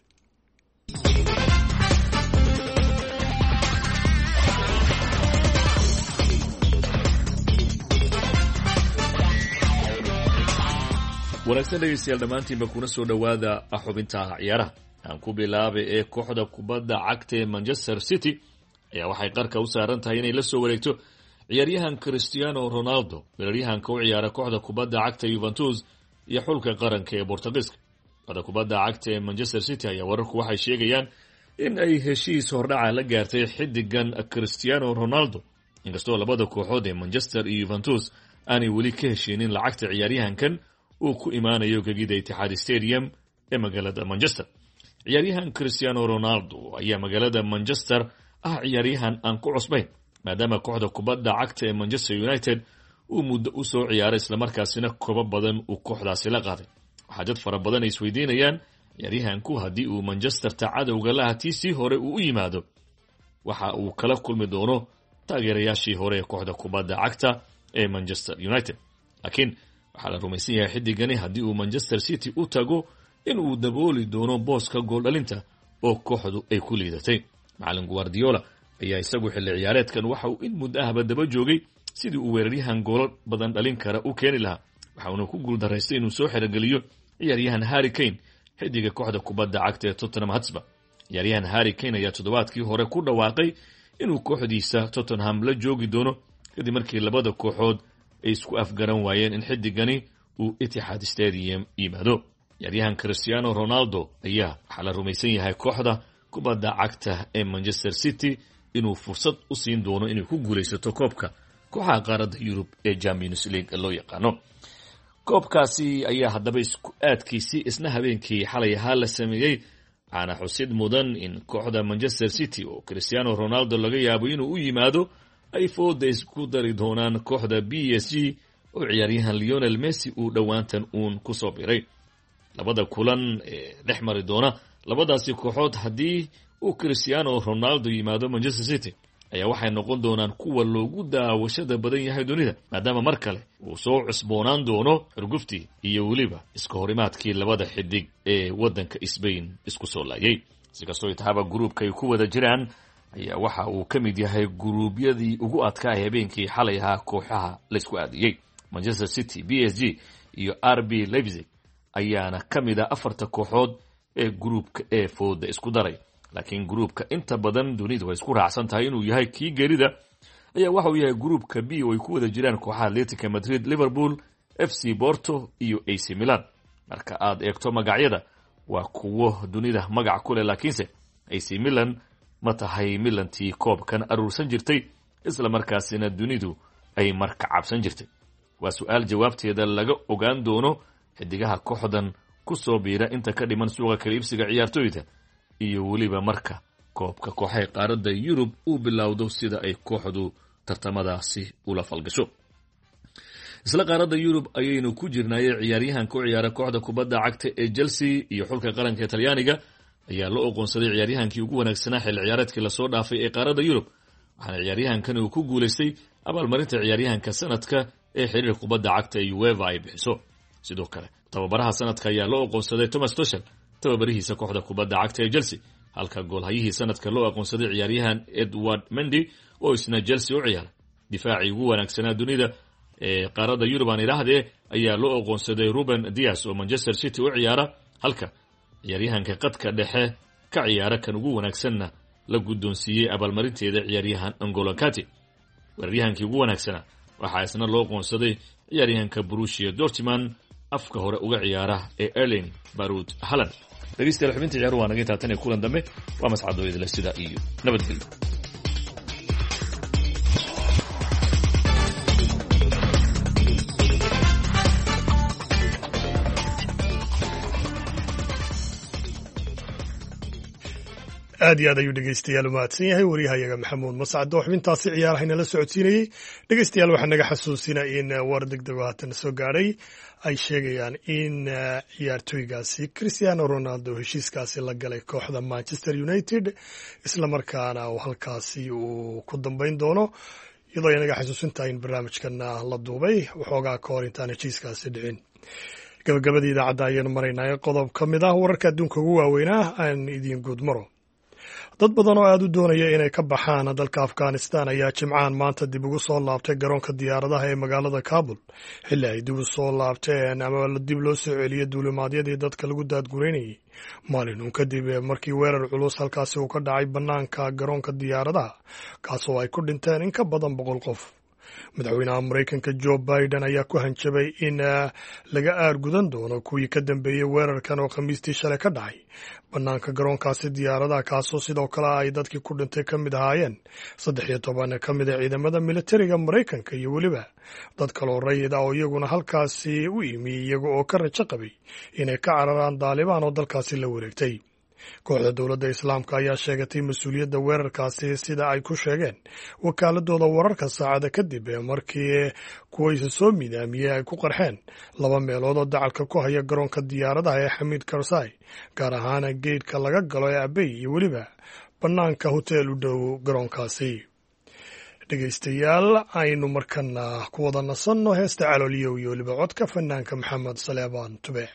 wanaagsan dhegeystayaal dhammaantiinba kuna soo dhowaada xubinta ciyaaraha. aan ku bilaabay ee kooxda kubadda cagta ee Manchester City ayaa waxay qarka u saaran tahay inay la soo wareegto ciyaaryahan Cristiano Ronaldo, weeraryahanka u ciyaara kooxda kubadda cagta Juventus iyo xulka qaranka ee Boortaqiiska. kooxda kubadda cagta ee Manchester City ayaa wararku waxay sheegayaan in ay heshiis hordhaca la gaartay xidigan Cristiano Ronaldo, inkastoo labada kooxood ee Manchester iyo Juventus aanay weli ka heshiinin lacagta ciyaaryahankan uu ku imaanayo gegida Etihad Stadium ee magaalada Manchester. ciyaaryahan Cristiano Ronaldo ayaa magaalada Manchester ah ciyaaryahan aan ku cusbayn, maadaama kooxda kubadda cagta ee Manchester United uu muddo u soo ciyaaray isla markaasina koobo badan uu kooxdaasi la qaaday. waxaa dad fara badan ay isweydiinayaan ciyaaryahanku haddii uu Manchester ta cadowga lahatiisii hore uu u yimaado waxa uu kala kulmi doono taageerayaashii hore ee kooxda kubadda cagta ee Manchester United. laakiin waxaa la rumaysan yahay xidigani haddii uu Manchester City u tago in uu dabooli doono booska gool dhalinta oo kooxdu ay ku liidatay. macallin Guardiola ayaa isagu xilli ciyaareedkan waxa uu in muddo ahba daba joogay sidii uu weeraryahan goolo badan dhalin kara u keeni lahaa, waxa uuna ku guuldaraystay inuu soo xerogeliyo ciyaaryahan Harry Kane, xidiga kooxda kubadda cagta ee Tottenham Hotspur. ciyaaryahan Harry Kane ayaa toddobaadkii hore ku dhawaaqay inuu kooxdiisa Tottenham la joogi doono kadib markii labada kooxood ay isku afgaran waayeen in xidigani uu Etihad Stadium yimaado. ciyaaryahan Cristiano Ronaldo ayaa waxaa la rumaysan yahay kooxda kubadda cagta ee Manchester City inuu fursad u siin doono inay ku guulaysato koobka kooxaha qaaradda Yurub ee Champions League loo yaqaano. koobkaasi ayaa haddaba isku aadkiisii isna habeenkii xalay ahaa la sameeyey, waxaana xusid mudan in kooxda Manchester City oo Cristiano Ronaldo laga yaabo inuu u yimaado ay fooda isku dari doonaan kooxda B S G oo ciyaaryahan Lionel Messi uu dhowaantan uun ku soo biray. labada kulan ee dhex mari doona labadaasi kooxood haddii uu Cristiano Ronaldo yimaado Manchester City ayaa waxay noqon doonaan kuwa loogu daawashada badan yahay dunida, maadaama mar kale uu soo cusboonaan doono xurguftii iyo weliba iska horimaadkii labada xidig ee waddanka Spain isku soo laayay. si kastoo itahaba gruubka ay ku wada jiraan ayaa waxa uu ka mid yahay gruubyadii ugu adkaa habeenkii xalay ahaa kooxaha la isku aadiyey. Manchester City, B S G iyo R B Leipzig ayaana ka mid ah afarta kooxood ee gruubka ee fooda isku daray. laakiin gruubka inta badan dunidu way isku raacsan tahay inuu yahay kii geerida ayaa waxa uu yahay gruubka B oo ay ku wada jiraan kooxaha Atletico Madrid, Liverpool, F C Porto iyo A C Milan. marka aad eegto magacyada waa kuwo dunida magac ku leh, laakiinse A C Milan ma tahay Milantii koobkan aruursan jirtay isla markaasina dunidu ay marka cabsan jirtay. waa su'aal jawaabteeda laga ogaan doono xidigaha kooxdan ku soo biira inta ka dhiman suuqa kala iibsiga ciyaartooyda iyo weliba marka koobka kooxaha qaaradda Yurub uu bilowdo sida ay kooxdu tartamadaasi ula falgasho. isla qaaradda Yurub ayaynu ku jirnay ciyaaryahan ku ciyaara kooxda kubadda cagta ee Chelsea iyo xulka qaranka ee Talyaaniga ayaa loo aqoonsaday ciyaaryahankii ugu wanaagsanaa xilli ciyaareedkii la soo dhaafay ee qaaradda Yurub, waxaana ciyaaryahankan uu ku guuleystay abaalmarinta ciyaaryahanka sanadka ee xiriirka kubadda cagta ee UEFA ay bixiso. sidoo kale tababaraha sanadka ayaa loo aqoonsaday Thomas Tuchel, tababarihiisa kooxda kubadda cagta ee Chelsea, halka goolhayihii sanadka loo aqoonsaday ciyaaryahan Edward Mendy oo isna Chelsea u ciyaaray. difaacii ugu wanaagsanaa dunida ee qaaradda Yurub aan idhaahdee ayaa loo aqoonsaday Ruben Dias oo Manchester City u ciyaara, halka ciyaaryahanka qadka dhexe ka ciyaara kan ugu wanaagsanna la guddoonsiiyey abaalmarinteeda ciyaaryahan N'Golo Kante. weeraryahankii ugu wanaagsanaa waxaa isna loo aqoonsaday ciyaaryahanka Borussia Dortmund afka hore uga ciyaara ee Erling Braut Haaland. dhegeystayaal xubinta ciyaaruhu waa naga intaa tan iyo kulan dambe waa mascadooyada la sida iyo nabadgelyo. aad iyo aad ayuu dhegeystayaal u mahadsan yahay waryahayaga maxamuud mascad oo xubintaasi ciyaarahayna la socodsiinayey. dhegeystayaal waxaa naga xasuusina in war degdego haatan soo gaadhay ay sheegayaan in ciyaartooygaasi Cristiano Ronaldo heshiiskaasi la galay kooxda Manchester United islamarkaana uu halkaasi uu ku dambeyn doono, iyadoo ay naga xasuusintahay in barnaamijkana la duubay waxoogaa ka hor intaan heshiiskaasi dhicin. gabagabadii idaacadda ayaanu maraynaa qodob ka mid ah wararka adduunka ugu waaweynaa aan idiin guud maro. dad badan oo aad u doonaya inay ka baxaan dalka Afghanistan ayaa jimcahan maanta dib ugu soo laabtay garoonka diyaaradaha ee magaalada Kabul xilli ay dib u soo laabteen ama dib loo soo celiyay duulimaadyadii dadka lagu daadgureynayay maalin uun kadib markii weerar culus halkaasi uu ka dhacay bannaanka garoonka diyaaradaha kaasoo ay ku dhinteen in ka badan boqol qof. madaxweynaha Mareykanka Joe Biden ayaa ku hanjabay in laga aargudan doono kuwii ka dambeeyey weerarkan oo khamiistii shalay ka dhacay bannaanka garoonkaasi diyaaradaha, kaasoo sidoo kale ay dadkii ku dhintay ka mid ahaayeen saddex iyo toban ka mid a ciidamada militariga Mareykanka iyo weliba dad kaloo rayid ah oo iyaguna halkaasi u yimi iyaga oo ka rajo qabay inay ka cararaan Daalibaan oo dalkaasi la wareegtay. kooxda dowladda islaamka ayaa sheegatay mas-uuliyadda weerarkaasi sida ay ku sheegeen wakaaladooda wararka saacada kadib markii kuwaysa soo midaamiyey ay ku qarxeen laba meelood oo dacalka ku haya garoonka diyaaradaha ee Xamiid Karzai, gaar ahaan geedka laga galo ee Abey iyo weliba bannaanka hotel u dhow garoonkaasi. dhegeystayaal aynu markana ku wada nasanno heesta calooliyow iyo weliba codka fanaanka Maxamed Saleebaan Tube.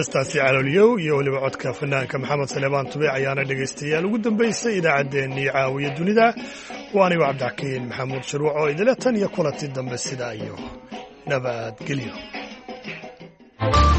heestaasi caloolyow iyo weliba codka fanaanka maxamed saleebaan tubeec ayaana dhegaystayaal ugu dambaysay idaacaddeenii caawiya dunida waa anigo cabdixakiin maxamuud shuruuc oo idile tan iyo kulantii dambe sidaa iyo nabadgelyo.